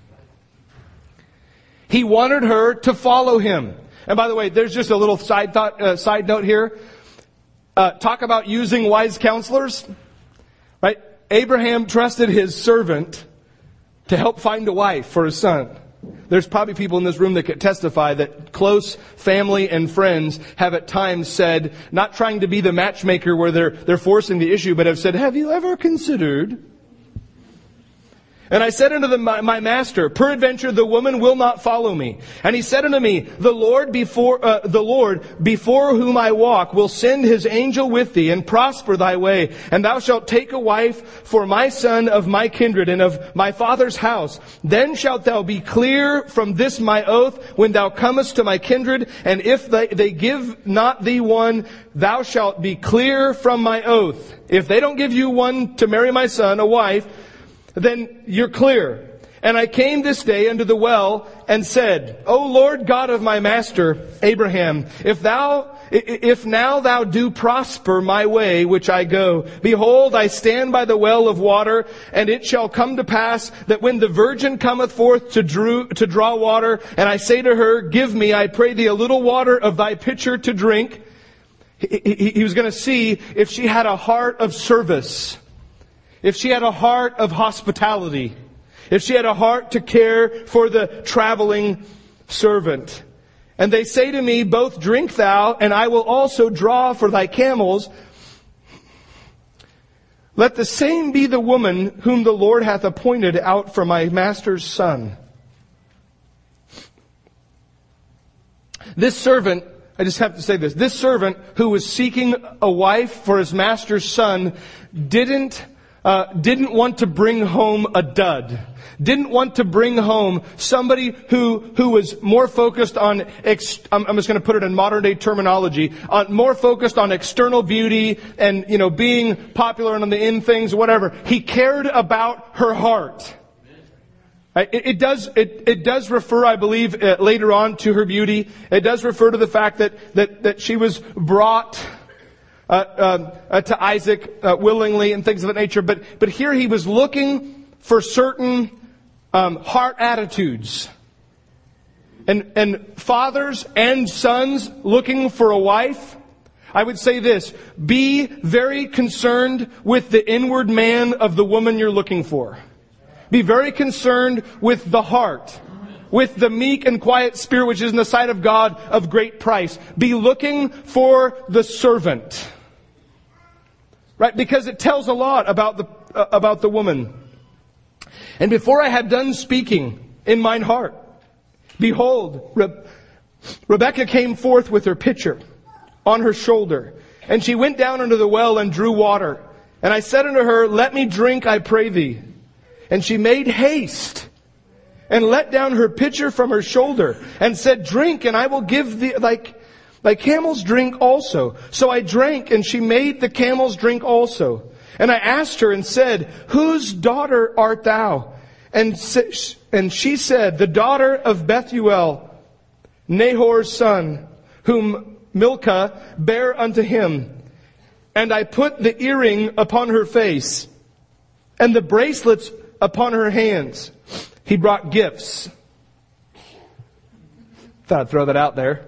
He wanted her to follow him. And by the way, there's just a little side note here. Talk about using wise counselors. Right? Abraham trusted his servant to help find a wife for his son. There's probably people in this room that could testify that close family and friends have at times said, not trying to be the matchmaker where they're forcing the issue, but have said, have you ever considered? And I said unto my master, peradventure the woman will not follow me. And he said unto me, the Lord before whom I walk will send his angel with thee, and prosper thy way. And thou shalt take a wife for my son of my kindred and of my father's house. Then shalt thou be clear from this my oath when thou comest to my kindred. And if they give not thee one, thou shalt be clear from my oath. If they don't give you one to marry my son, a wife, then you're clear. And I came this day unto the well and said, O Lord God of my master Abraham, if now thou do prosper my way which I go, behold, I stand by the well of water, and it shall come to pass that when the virgin cometh forth to draw water, and I say to her, give me, I pray thee, a little water of thy pitcher to drink. He was going to see if she had a heart of service. If she had a heart of hospitality, if she had a heart to care for the traveling servant. And they say to me, both drink thou, and I will also draw for thy camels. Let the same be the woman whom the Lord hath appointed out for my master's son. This servant, I just have to say this servant who was seeking a wife for his master's son didn't want to bring home a dud. Didn't want to bring home somebody who was more focused on, I'm just going to put it in modern day terminology, more focused on external beauty and, being popular and on the in things, whatever. He cared about her heart. It does refer, I believe, later on to her beauty. It does refer to the fact that she was brought to Isaac willingly and things of that nature. But here he was looking for certain heart attitudes. And fathers and sons looking for a wife, I would say this: be very concerned with the inward man of the woman you're looking for. Be very concerned with the heart, with the meek and quiet spirit which is in the sight of God of great price. Be looking for the servant. Right? Because it tells a lot about the woman. And before I had done speaking in mine heart, behold, Rebekah came forth with her pitcher on her shoulder. And she went down unto the well and drew water. And I said unto her, let me drink, I pray thee. And she made haste and let down her pitcher from her shoulder and said, drink, and I will give thee thy camels drink also. So I drank, and she made the camels drink also. And I asked her and said, whose daughter art thou? And she said, the daughter of Bethuel, Nahor's son, whom Milcah bare unto him. And I put the earring upon her face, and the bracelets upon her hands. He brought gifts. Thought I'd throw that out there.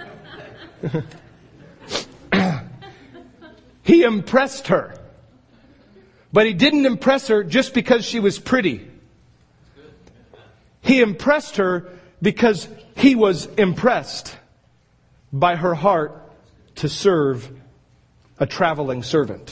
He impressed her. But he didn't impress her just because she was pretty. He impressed her because he was impressed by her heart to serve a traveling servant.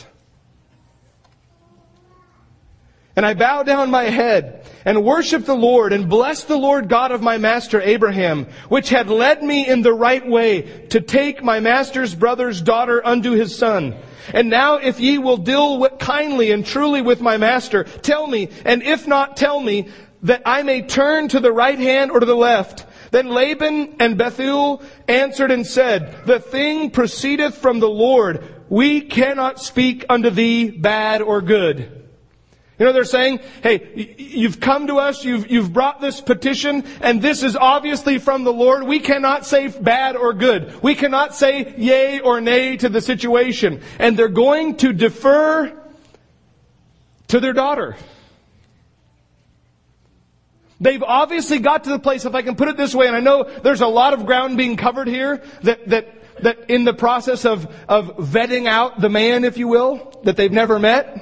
And I bowed down my head and worshiped the Lord and blessed the Lord God of my master Abraham, which had led me in the right way to take my master's brother's daughter unto his son. And now if ye will deal kindly and truly with my master, tell me, and if not, tell me, that I may turn to the right hand or to the left. Then Laban and Bethuel answered and said, the thing proceedeth from the Lord. We cannot speak unto thee bad or good. You know, they're saying, hey, you've come to us, you've brought this petition, and this is obviously from the Lord. We cannot say bad or good. We cannot say yea or nay to the situation. And they're going to defer to their daughter. They've obviously got to the place, if I can put it this way, and I know there's a lot of ground being covered here, that in the process of vetting out the man, if you will, that they've never met.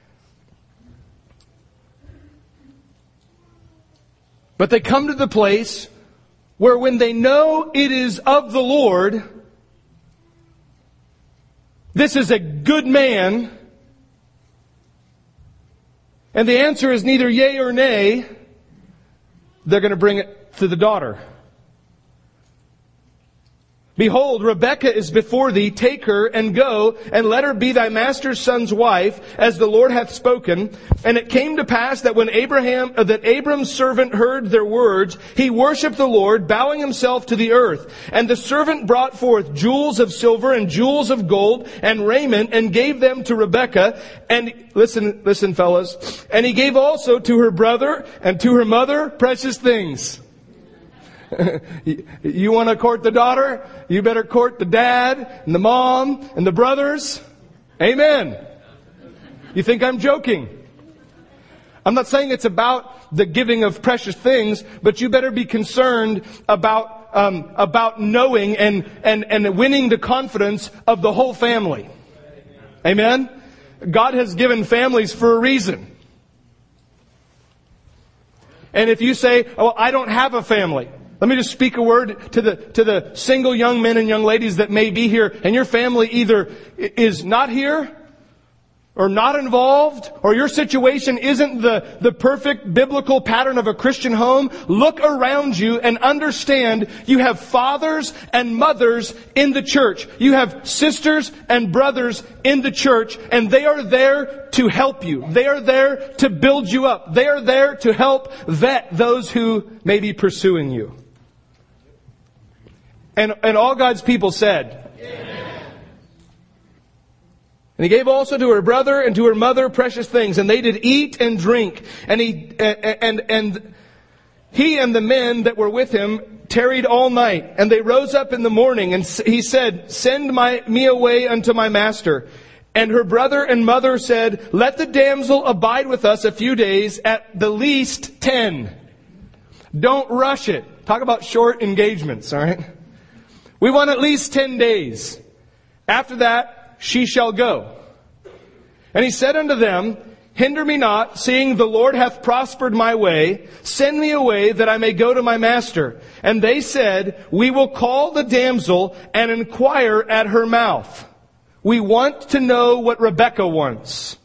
But they come to the place where when they know it is of the Lord, this is a good man, and the answer is neither yea or nay, they're going to bring it to the daughter. Behold, Rebekah is before thee, take her and go, and let her be thy master's son's wife, as the Lord hath spoken. And it came to pass that when Abram's servant heard their words, he worshipped the Lord, bowing himself to the earth. And the servant brought forth jewels of silver and jewels of gold and raiment, and gave them to Rebekah. And listen, fellas. And he gave also to her brother and to her mother precious things. You want to court the daughter? You better court the dad and the mom and the brothers. Amen. You think I'm joking? I'm not saying it's about the giving of precious things, but you better be concerned about knowing and winning the confidence of the whole family. Amen. God has given families for a reason. And if you say, "Oh, I don't have a family," let me just speak a word to the single young men and young ladies that may be here, and your family either is not here or not involved, or your situation isn't the perfect biblical pattern of a Christian home. Look around you and understand you have fathers and mothers in the church. You have sisters and brothers in the church, and they are there to help you. They are there to build you up. They are there to help vet those who may be pursuing you. And all God's people said, Amen. And he gave also to her brother and to her mother precious things, and they did eat and drink. And he and the men that were with him tarried all night. And they rose up in the morning, and he said, "Send me away unto my master." And her brother and mother said, "Let the damsel abide with us a few days, at the least 10. Don't rush it. Talk about short engagements, all right? We want at least 10 days. After that, she shall go. And he said unto them, Hinder me not, seeing the Lord hath prospered my way. Send me away, that I may go to my master. And they said, We will call the damsel and inquire at her mouth. We want to know what Rebekah wants.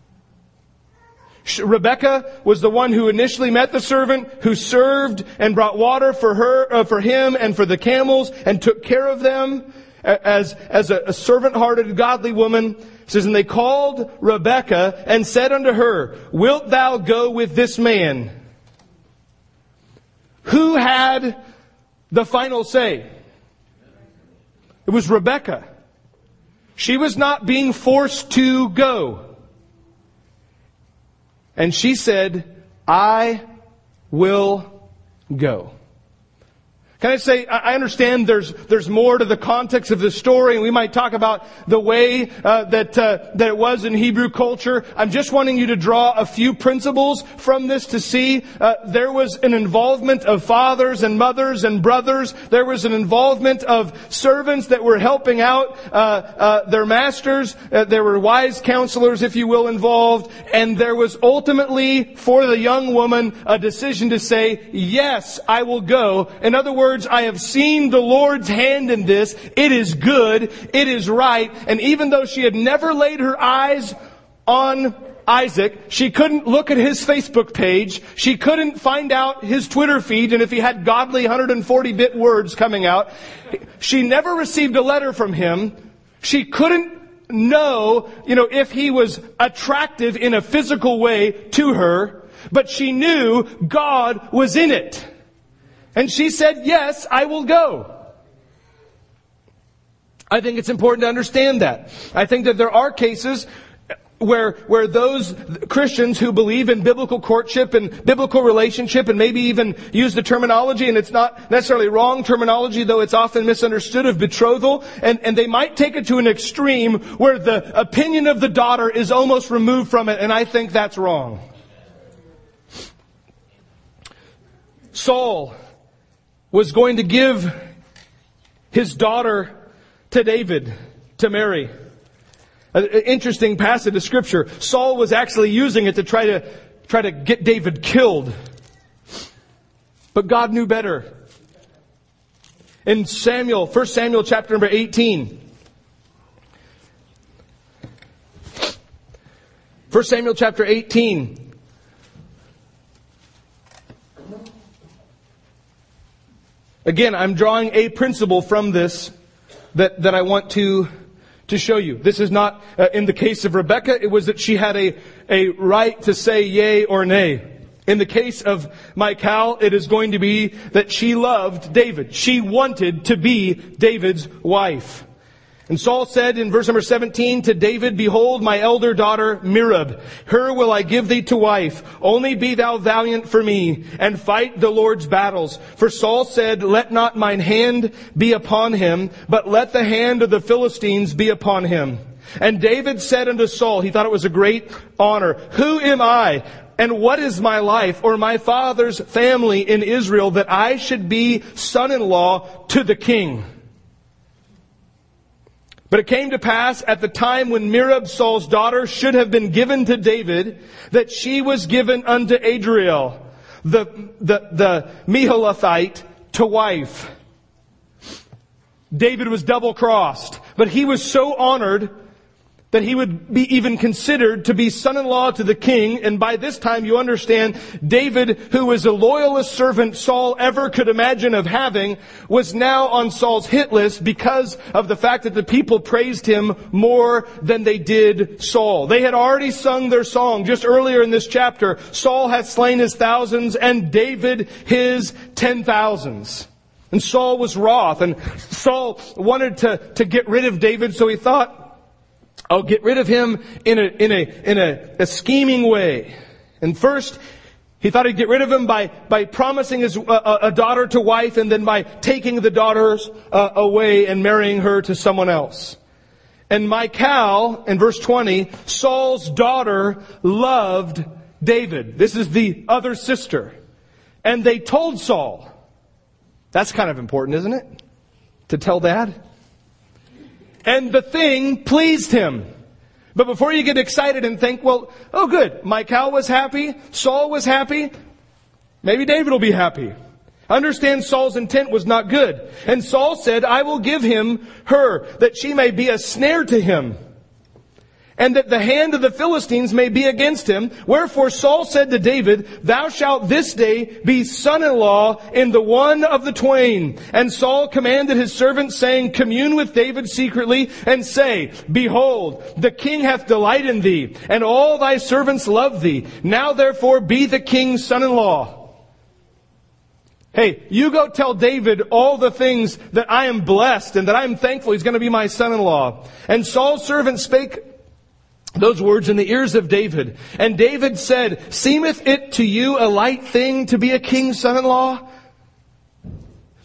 Rebekah was the one who initially met the servant, who served and brought water for him and for the camels, and took care of them as a servant-hearted, godly woman. It says, and they called Rebekah and said unto her, Wilt thou go with this man? Who had the final say? It was Rebekah. She was not being forced to go. And she said, I will go. Can I say, I understand there's more to the context of the story, and we might talk about the way that it was in Hebrew culture. I'm just wanting you to draw a few principles from this to see there was an involvement of fathers and mothers and brothers. There was an involvement of servants that were helping out their masters. There were wise counselors, if you will, involved. And there was ultimately, for the young woman, a decision to say, yes, I will go. In other words, I have seen the Lord's hand in this. It is good. It is right. And even though she had never laid her eyes on Isaac, she couldn't look at his Facebook page. She couldn't find out his Twitter feed and if he had godly 140-bit words coming out. She never received a letter from him. She couldn't know, if he was attractive in a physical way to her. But she knew God was in it. And she said, yes, I will go. I think it's important to understand that. I think that there are cases where those Christians who believe in biblical courtship and biblical relationship and maybe even use the terminology, and it's not necessarily wrong terminology, though it's often misunderstood, of betrothal, and they might take it to an extreme where the opinion of the daughter is almost removed from it, and I think that's wrong. Saul was going to give his daughter to David to marry. An interesting passage of Scripture. Saul was actually using it to try to get David killed. But God knew better. In 1 Samuel chapter number 18. 1 Samuel chapter 18. Again, I'm drawing a principle from this that I want to show you. This is not, in the case of Rebekah, it was that she had a right to say yea or nay. In the case of Michal, it is going to be that she loved David. She wanted to be David's wife. And Saul said in verse number 17 to David, behold, my elder daughter Merab, her will I give thee to wife. Only be thou valiant for me, and fight the Lord's battles. For Saul said, let not mine hand be upon him, but let the hand of the Philistines be upon him. And David said unto Saul, he thought it was a great honor, who am I? And what is my life or my father's family in Israel that I should be son-in-law to the king? But it came to pass at the time when Merab, Saul's daughter, should have been given to David, that she was given unto Adriel, the Meholathite, to wife. David was double-crossed, but he was so honored that he would be even considered to be son-in-law to the king. And by this time, you understand, David, who was the loyalest servant Saul ever could imagine of having, was now on Saul's hit list because of the fact that the people praised him more than they did Saul. They had already sung their song just earlier in this chapter. Saul hath slain his thousands and David his 10,000s. And Saul was wroth, and Saul wanted to get rid of David, so he thought, I'll get rid of him in a scheming way. And first, he thought he'd get rid of him by promising a daughter to wife, and then by taking the daughters away and marrying her to someone else. And Michal, in verse 20, Saul's daughter loved David. This is the other sister. And they told Saul. That's kind of important, isn't it? To tell Dad. And the thing pleased him. But before you get excited and think, well, oh good, Michal was happy, Saul was happy, maybe David will be happy. Understand Saul's intent was not good. And Saul said, I will give him her, that she may be a snare to him, and that the hand of the Philistines may be against him. Wherefore Saul said to David, thou shalt this day be son-in-law in the one of the twain. And Saul commanded his servants, saying, commune with David secretly, and say, behold, the king hath delight in thee, and all thy servants love thee. Now therefore be the king's son-in-law. Hey, you go tell David all the things that I am blessed and that I am thankful he's going to be my son-in-law. And Saul's servant spake those words in the ears of David. And David said, seemeth it to you a light thing to be a king's son-in-law?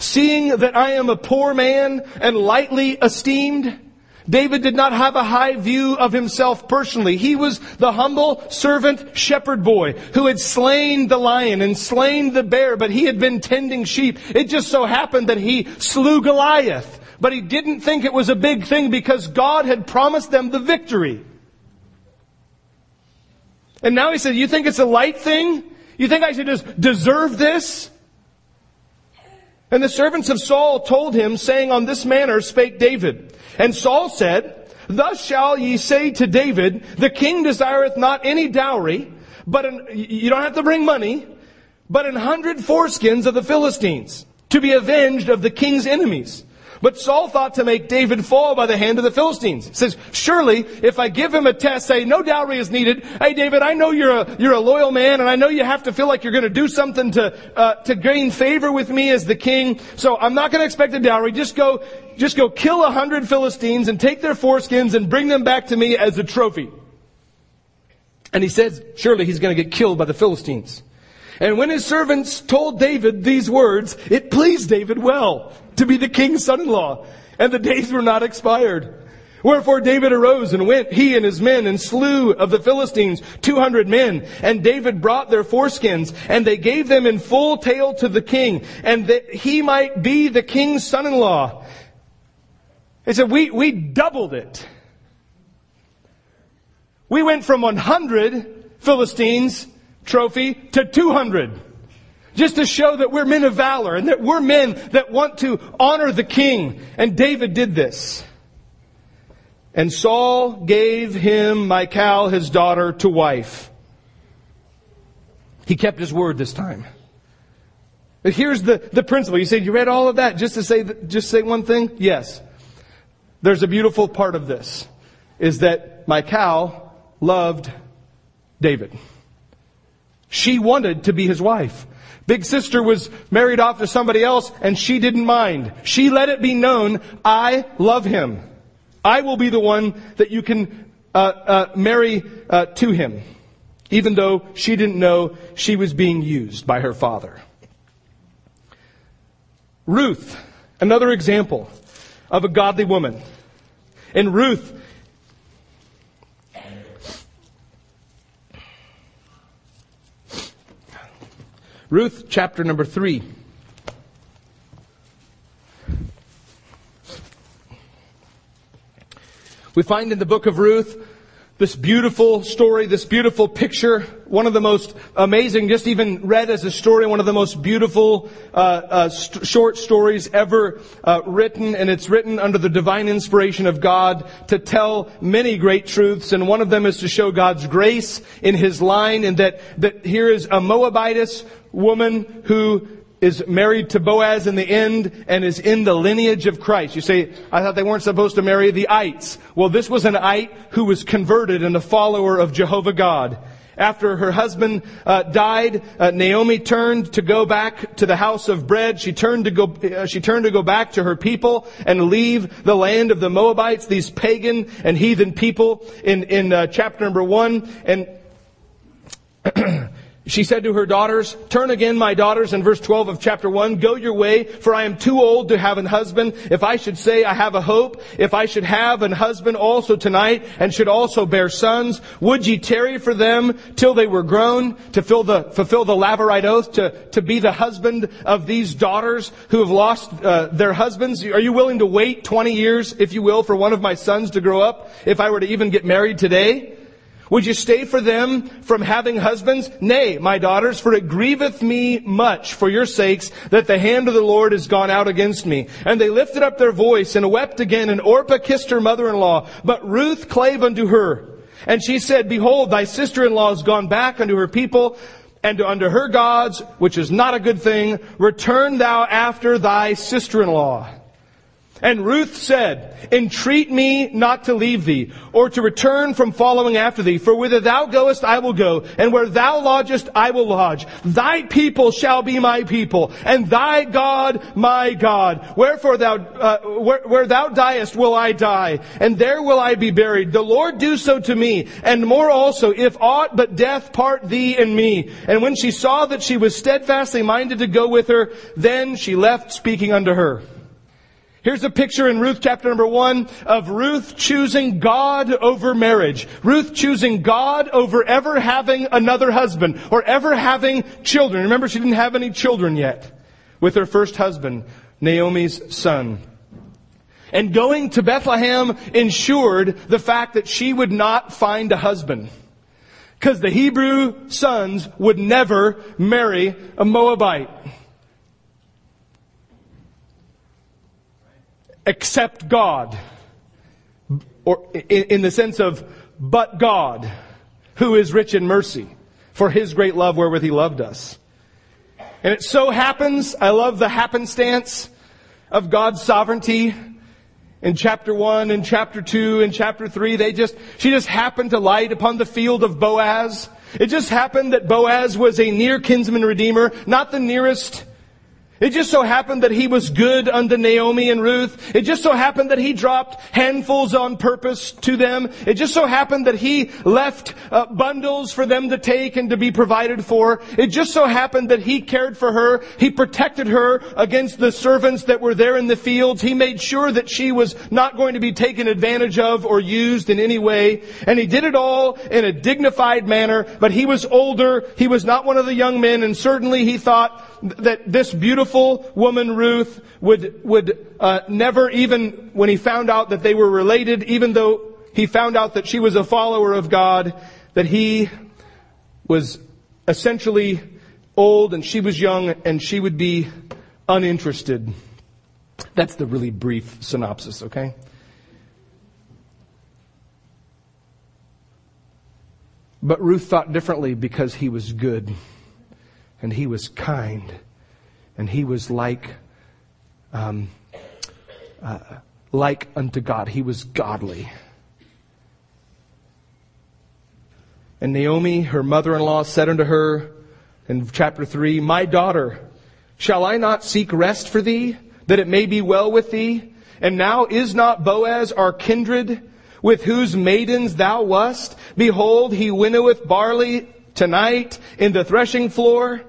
seeing that I am a poor man and lightly esteemed? David did not have a high view of himself personally. He was the humble servant shepherd boy who had slain the lion and slain the bear, but he had been tending sheep. It just so happened that he slew Goliath, but he didn't think it was a big thing because God had promised them the victory. And now he said, you think it's a light thing? You think I should just deserve this? And the servants of Saul told him, saying, on this manner spake David. And Saul said, thus shall ye say to David, the king desireth not any dowry, but you don't have to bring money, but 100 foreskins of the Philistines, to be avenged of the king's enemies. But Saul thought to make David fall by the hand of the Philistines. He says, surely, if I give him a test, say, no dowry is needed. Hey, David, I know you're a loyal man, and I know you have to feel like you're going to do something to gain favor with me as the king. So I'm not going to expect a dowry. Just go kill 100 Philistines and take their foreskins and bring them back to me as a trophy. And he says, surely he's going to get killed by the Philistines. And when his servants told David these words, it pleased David well to be the king's son-in-law, and the days were not expired. Wherefore David arose and went, he and his men, and slew of the Philistines 200 men. And David brought their foreskins, and they gave them in full tale to the king, and that he might be the king's son-in-law. He said, we doubled it. We went from 100 Philistines trophy to 200. Just to show that we're men of valor and that we're men that want to honor the king. And David did this. And Saul gave him Michal, his daughter, to wife. He kept his word this time. But here's the principle. You said, you read all of that just to say one thing? Yes. There's a beautiful part of this. Is that Michal loved David. She wanted to be his wife. Big sister was married off to somebody else and she didn't mind. She let it be known, I love him. I will be the one that you can marry to him. Even though she didn't know she was being used by her father. Ruth, another example of a godly woman. In Ruth, chapter number 3. We find in the book of Ruth this beautiful story, this beautiful picture, one of the most amazing, just even read as a story, one of the most beautiful short stories ever written. And it's written under the divine inspiration of God to tell many great truths. And one of them is to show God's grace in His line, and that here is a Moabitess woman who is married to Boaz in the end and is in the lineage of Christ. You say, I thought they weren't supposed to marry the ites. Well, this was an ite who was converted and a follower of Jehovah God. After her husband died, Naomi turned to go back to the house of bread. She turned to go back to her people and leave the land of the Moabites, these pagan and heathen people. In chapter number 1, and she said to her daughters, turn again, my daughters, in verse 12 of chapter 1, go your way, for I am too old to have an husband. If I should say I have a hope, if I should have an husband also tonight, and should also bear sons, would ye tarry for them till they were grown, to fulfill the Laverite oath, to be the husband of these daughters who have lost their husbands? Are you willing to wait 20 years, if you will, for one of my sons to grow up, if I were to even get married today? Would you stay for them from having husbands? Nay, my daughters, for it grieveth me much for your sakes that the hand of the Lord is gone out against me. And they lifted up their voice and wept again, and Orpah kissed her mother-in-law. But Ruth clave unto her. And she said, behold, thy sister-in-law is gone back unto her people and unto her gods, which is not a good thing. Return thou after thy sister-in-law. And Ruth said, entreat me not to leave thee, or to return from following after thee. For whither thou goest, I will go, and where thou lodgest, I will lodge. Thy people shall be my people, and thy God my God. Wherefore where thou diest will I die, and there will I be buried. The Lord do so to me, and more also, if aught but death part thee and me. And when she saw that she was steadfastly minded to go with her, then she left speaking unto her. Here's a picture in Ruth chapter number 1 of Ruth choosing God over marriage. Ruth choosing God over ever having another husband or ever having children. Remember, she didn't have any children yet with her first husband, Naomi's son. And going to Bethlehem ensured the fact that she would not find a husband. Because the Hebrew sons would never marry a Moabite. Except God. Or in the sense of, but God, who is rich in mercy, for His great love wherewith He loved us. And it so happens, I love the happenstance of God's sovereignty. In chapter 1, in chapter 2, in chapter 3, she just happened to light upon the field of Boaz. It just happened that Boaz was a near kinsman redeemer, not the nearest. It just so happened that he was good unto Naomi and Ruth. It just so happened that he dropped handfuls on purpose to them. It just so happened that he left bundles for them to take and to be provided for. It just so happened that he cared for her. He protected her against the servants that were there in the fields. He made sure that she was not going to be taken advantage of or used in any way. And he did it all in a dignified manner. But he was older. He was not one of the young men. And certainly he thought that this beautiful woman Ruth would never, even when he found out that they were related, even though he found out that she was a follower of God, that he was essentially old and she was young and she would be uninterested. That's the really brief synopsis, okay? But Ruth thought differently because he was good. And he was kind. And he was like unto God. He was godly. And Naomi, her mother-in-law, said unto her in chapter 3, My daughter, shall I not seek rest for thee, that it may be well with thee? And now is not Boaz our kindred, with whose maidens thou wast? Behold, he winnoweth barley tonight in the threshing floor.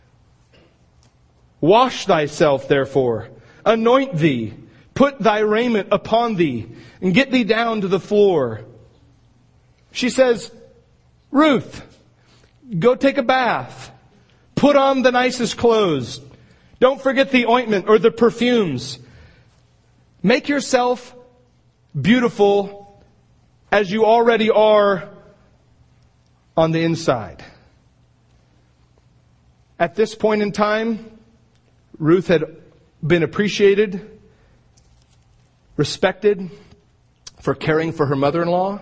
Wash thyself, therefore, anoint thee, put thy raiment upon thee, and get thee down to the floor. She says, Ruth, go take a bath. Put on the nicest clothes. Don't forget the ointment or the perfumes. Make yourself beautiful as you already are on the inside. At this point in time, Ruth had been appreciated, respected for caring for her mother-in-law,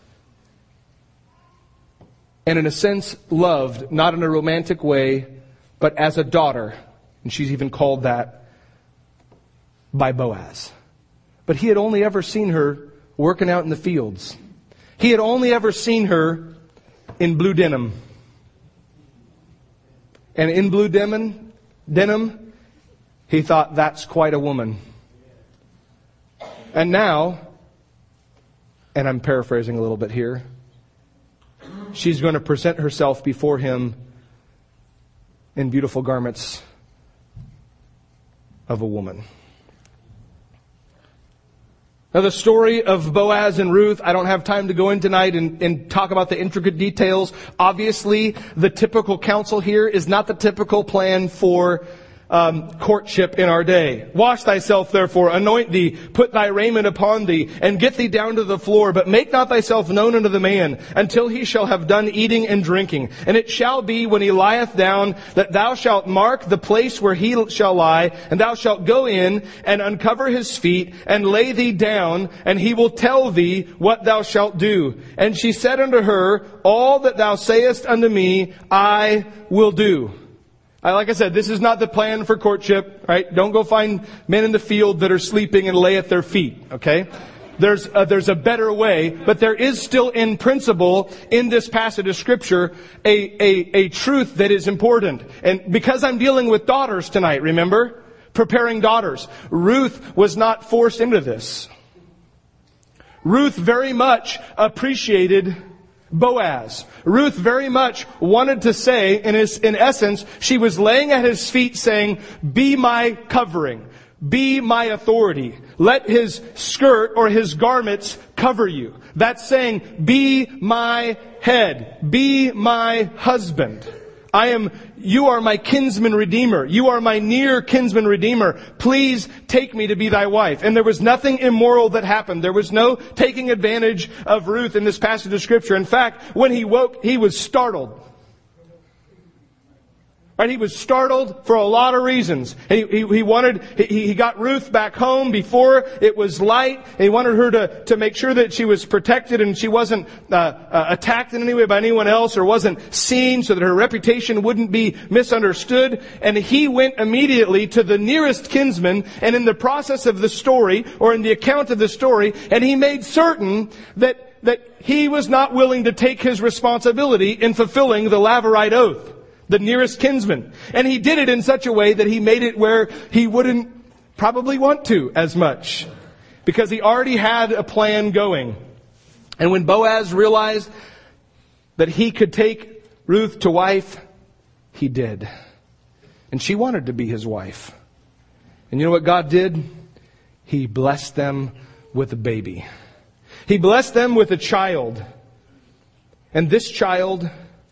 and in a sense loved, not in a romantic way, but as a daughter. And she's even called that by Boaz. But he had only ever seen her working out in the fields. He had only ever seen her in blue denim. And in blue denim, he thought, that's quite a woman. And now, and I'm paraphrasing a little bit here, she's going to present herself before him in beautiful garments of a woman. Now the story of Boaz and Ruth, I don't have time to go in tonight and talk about the intricate details. Obviously, the typical counsel here is not the typical plan for courtship in our day. Wash thyself, therefore, anoint thee, put thy raiment upon thee, and get thee down to the floor. But make not thyself known unto the man, until he shall have done eating and drinking. And it shall be, when he lieth down, that thou shalt mark the place where he shall lie, and thou shalt go in, and uncover his feet, and lay thee down, and he will tell thee what thou shalt do. And she said unto her, All that thou sayest unto me, I will do. Like I said, this is not the plan for courtship, right? Don't go find men in the field that are sleeping and lay at their feet, okay? There's a better way, but there is still in principle in this passage of Scripture a truth that is important. And because I'm dealing with daughters tonight, remember? Preparing daughters. Ruth was not forced into this. Ruth very much appreciated Boaz. Ruth very much wanted to say, in essence, she was laying at his feet saying, be my covering, be my authority. Let his skirt or his garments cover you. That's saying, be my head, be my husband. You are my kinsman redeemer. You are my near kinsman redeemer. Please take me to be thy wife. And there was nothing immoral that happened. There was no taking advantage of Ruth in this passage of Scripture. In fact, when he woke, he was startled. Right? He was startled for a lot of reasons. He got Ruth back home before it was light. He wanted her to make sure that she was protected and she wasn't attacked in any way by anyone else or wasn't seen, so that her reputation wouldn't be misunderstood. And he went immediately to the nearest kinsman, and in the process of the story, or in the account of the story, and he made certain that he was not willing to take his responsibility in fulfilling the Laverite oath. The nearest kinsman. And he did it in such a way that he made it where he wouldn't probably want to as much. Because he already had a plan going. And when Boaz realized that he could take Ruth to wife, he did. And she wanted to be his wife. And you know what God did? He blessed them with a baby. He blessed them with a child. And this child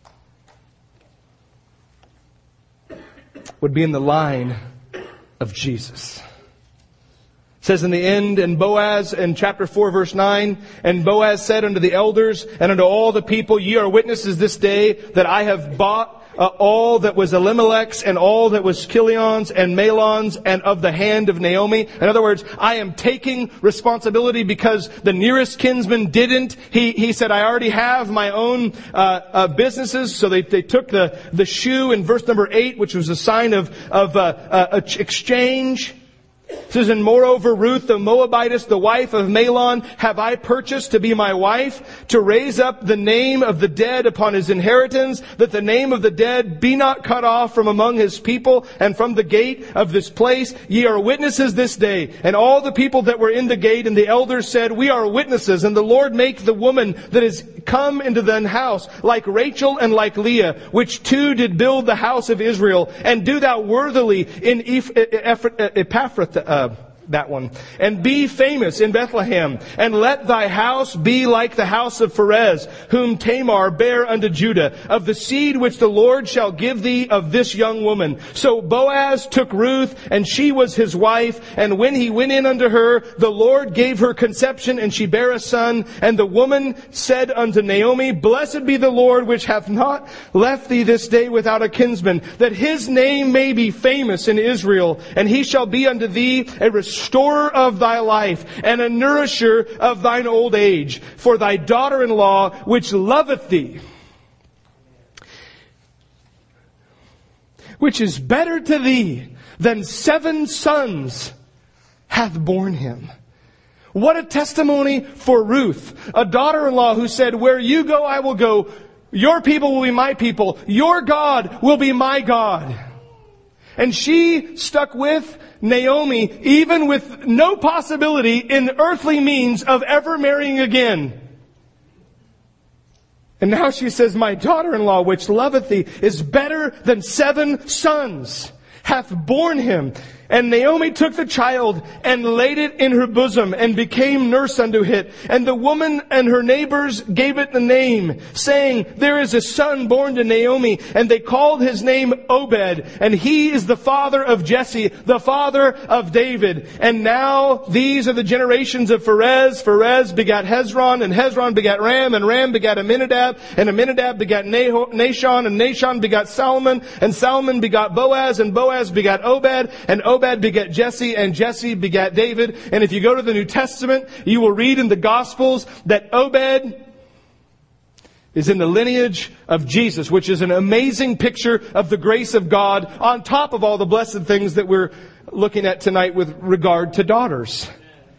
would be in the line of Jesus. It says in the end, and Boaz, in chapter 4, verse 9, and Boaz said unto the elders and unto all the people, ye are witnesses this day that I have bought all that was Elimelech's and all that was Chilion's and Mahlon's and of the hand of Naomi. In other words, I am taking responsibility because the nearest kinsman didn't. He said, I already have my own businesses. So they took the shoe in verse number 8, which was a sign of exchange. It says, and moreover, Ruth the Moabitess, the wife of Mahlon, have I purchased to be my wife, to raise up the name of the dead upon his inheritance, that the name of the dead be not cut off from among his people and from the gate of this place. Ye are witnesses this day. And all the people that were in the gate and the elders said, we are witnesses. And the Lord make the woman that is come into thine house like Rachel and like Leah, which two did build the house of Israel. And do thou worthily in Ephrathah, that one. And be famous in Bethlehem. And let thy house be like the house of Perez, whom Tamar bare unto Judah, of the seed which the Lord shall give thee of this young woman. So Boaz took Ruth, and she was his wife. And when he went in unto her, the Lord gave her conception, and she bare a son. And the woman said unto Naomi, blessed be the Lord, which hath not left thee this day without a kinsman, that his name may be famous in Israel. And he shall be unto thee a restorer of thy life, and a nourisher of thine old age, for thy daughter-in-law which loveth thee, which is better to thee than 7 sons, hath borne him. What a testimony for Ruth, a daughter-in-law who said, where you go, I will go. Your people will be my people. Your God will be my God. And she stuck with Naomi, even with no possibility in earthly means of ever marrying again. And now she says, my daughter-in-law, which loveth thee, is better than 7 sons, hath borne him. And Naomi took the child and laid it in her bosom and became nurse unto it. And the woman and her neighbors gave it the name, saying, there is a son born to Naomi. And they called his name Obed. And he is the father of Jesse, the father of David. And now these are the generations of Perez. Perez begat Hezron, and Hezron begat Ram, and Ram begat Amminadab, and Amminadab begat Nahshon, and Nahshon begat Salmon, and Salmon begat Boaz, and Boaz begat Obed, and Obed begat Jesse, and Jesse begat David. And if you go to the New Testament, you will read in the Gospels that Obed is in the lineage of Jesus, which is an amazing picture of the grace of God on top of all the blessed things that we're looking at tonight with regard to daughters.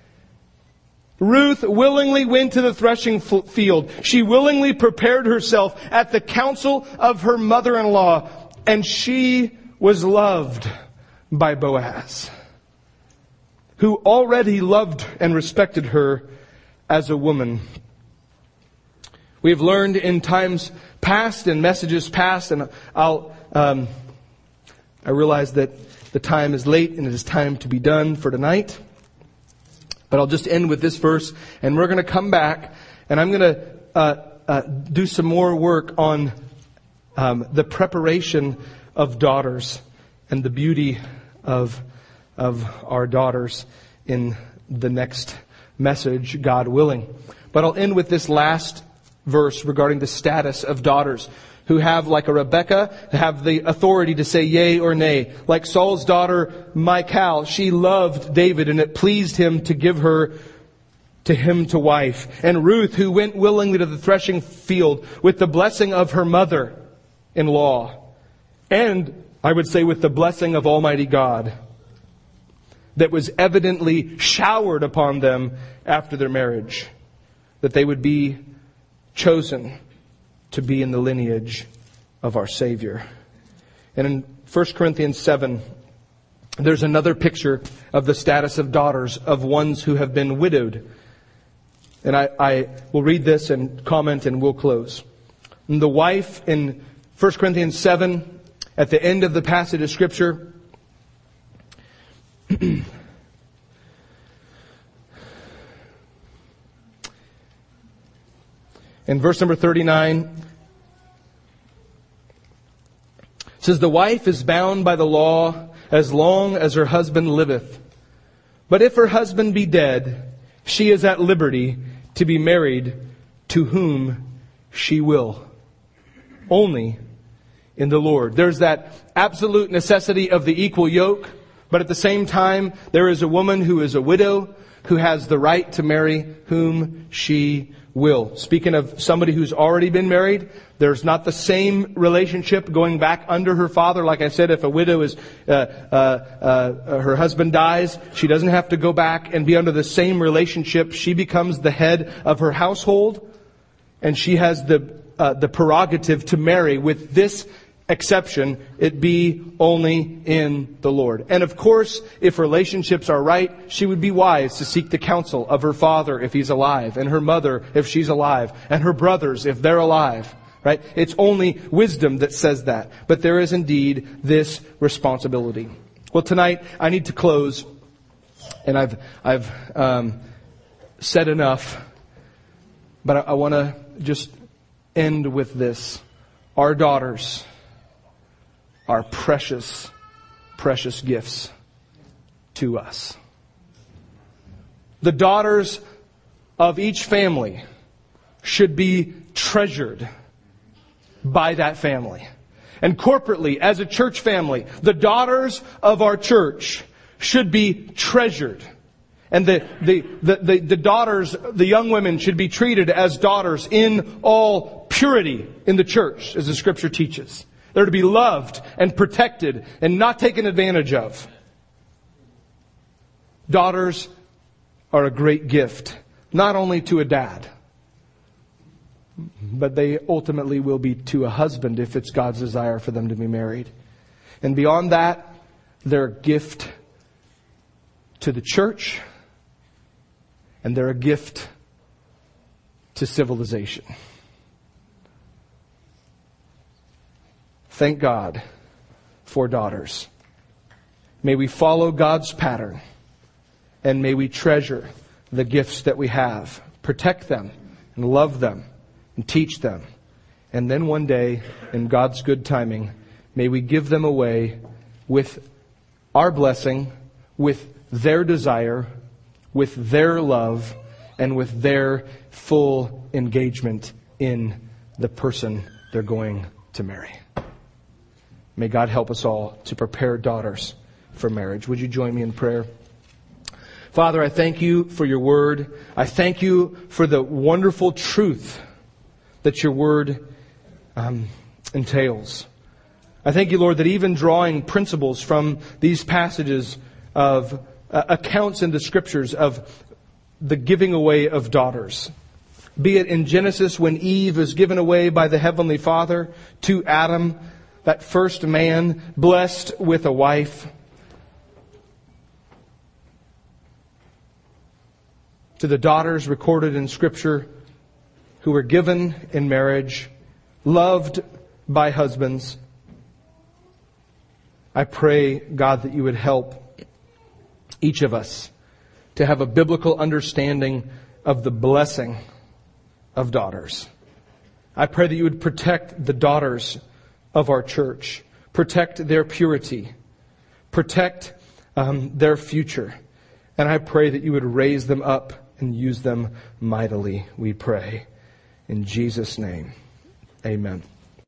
Ruth willingly went to the threshing field. She willingly prepared herself at the counsel of her mother-in-law, and she was loved by Boaz, who already loved and respected her as a woman. We have learned in times past and messages past, and I realize that the time is late and it is time to be done for tonight. But I'll just end with this verse, and we're going to come back, and I'm going to do some more work on the preparation of daughters and the beauty of our daughters in the next message, God willing. But I'll end with this last verse regarding the status of daughters who have, like a Rebecca, have the authority to say yea or nay. Like Saul's daughter, Michal, she loved David and it pleased him to give her to him to wife. And Ruth, who went willingly to the threshing field with the blessing of her mother-in-law. And, I would say, with the blessing of Almighty God that was evidently showered upon them after their marriage. That they would be chosen to be in the lineage of our Savior. And in 1 Corinthians 7, there's another picture of the status of daughters, of ones who have been widowed. And I will read this and comment and we'll close. And the wife in 1 Corinthians 7, at the end of the passage of Scripture, in verse number 39, it says, "The wife is bound by the law as long as her husband liveth. But if her husband be dead, she is at liberty to be married to whom she will, only in the Lord." There's that absolute necessity of the equal yoke, but at the same time, there is a woman who is a widow who has the right to marry whom she will. Speaking of somebody who's already been married, there's not the same relationship going back under her father. Like I said, if a widow is, her husband dies, she doesn't have to go back and be under the same relationship. She becomes the head of her household, and she has the prerogative to marry, with this exception: it be only in the Lord. And of course, if relationships are right, she would be wise to seek the counsel of her father if he's alive, and her mother if she's alive, and her brothers if they're alive. Right? It's only wisdom that says that. But there is indeed this responsibility. Well, tonight I need to close, and I've said enough, but I want to just end with this. Our daughters are precious, precious gifts to us. The daughters of each family should be treasured by that family. And corporately, as a church family, the daughters of our church should be treasured. And the daughters, the young women, should be treated as daughters in all purity in the church, as the Scripture teaches. They're to be loved and protected and not taken advantage of. Daughters are a great gift, not only to a dad, but they ultimately will be to a husband if it's God's desire for them to be married. And beyond that, they're a gift to the church, and they're a gift to civilization. Thank God for daughters. May we follow God's pattern, and may we treasure the gifts that we have, protect them and love them and teach them. And then one day, in God's good timing, may we give them away with our blessing, with their desire, with their love, and with their full engagement in the person they're going to marry. May God help us all to prepare daughters for marriage. Would you join me in prayer? Father, I thank you for your word. I thank you for the wonderful truth that your word entails. I thank you, Lord, that even drawing principles from these passages of accounts in the Scriptures of the giving away of daughters, be it in Genesis when Eve is given away by the Heavenly Father to Adam, that first man blessed with a wife, to the daughters recorded in Scripture who were given in marriage, loved by husbands. I pray, God, that you would help each of us to have a biblical understanding of the blessing of daughters. I pray that you would protect the daughters of our church, protect their purity, protect their future. And I pray that you would raise them up and use them mightily, we pray. In Jesus' name, amen.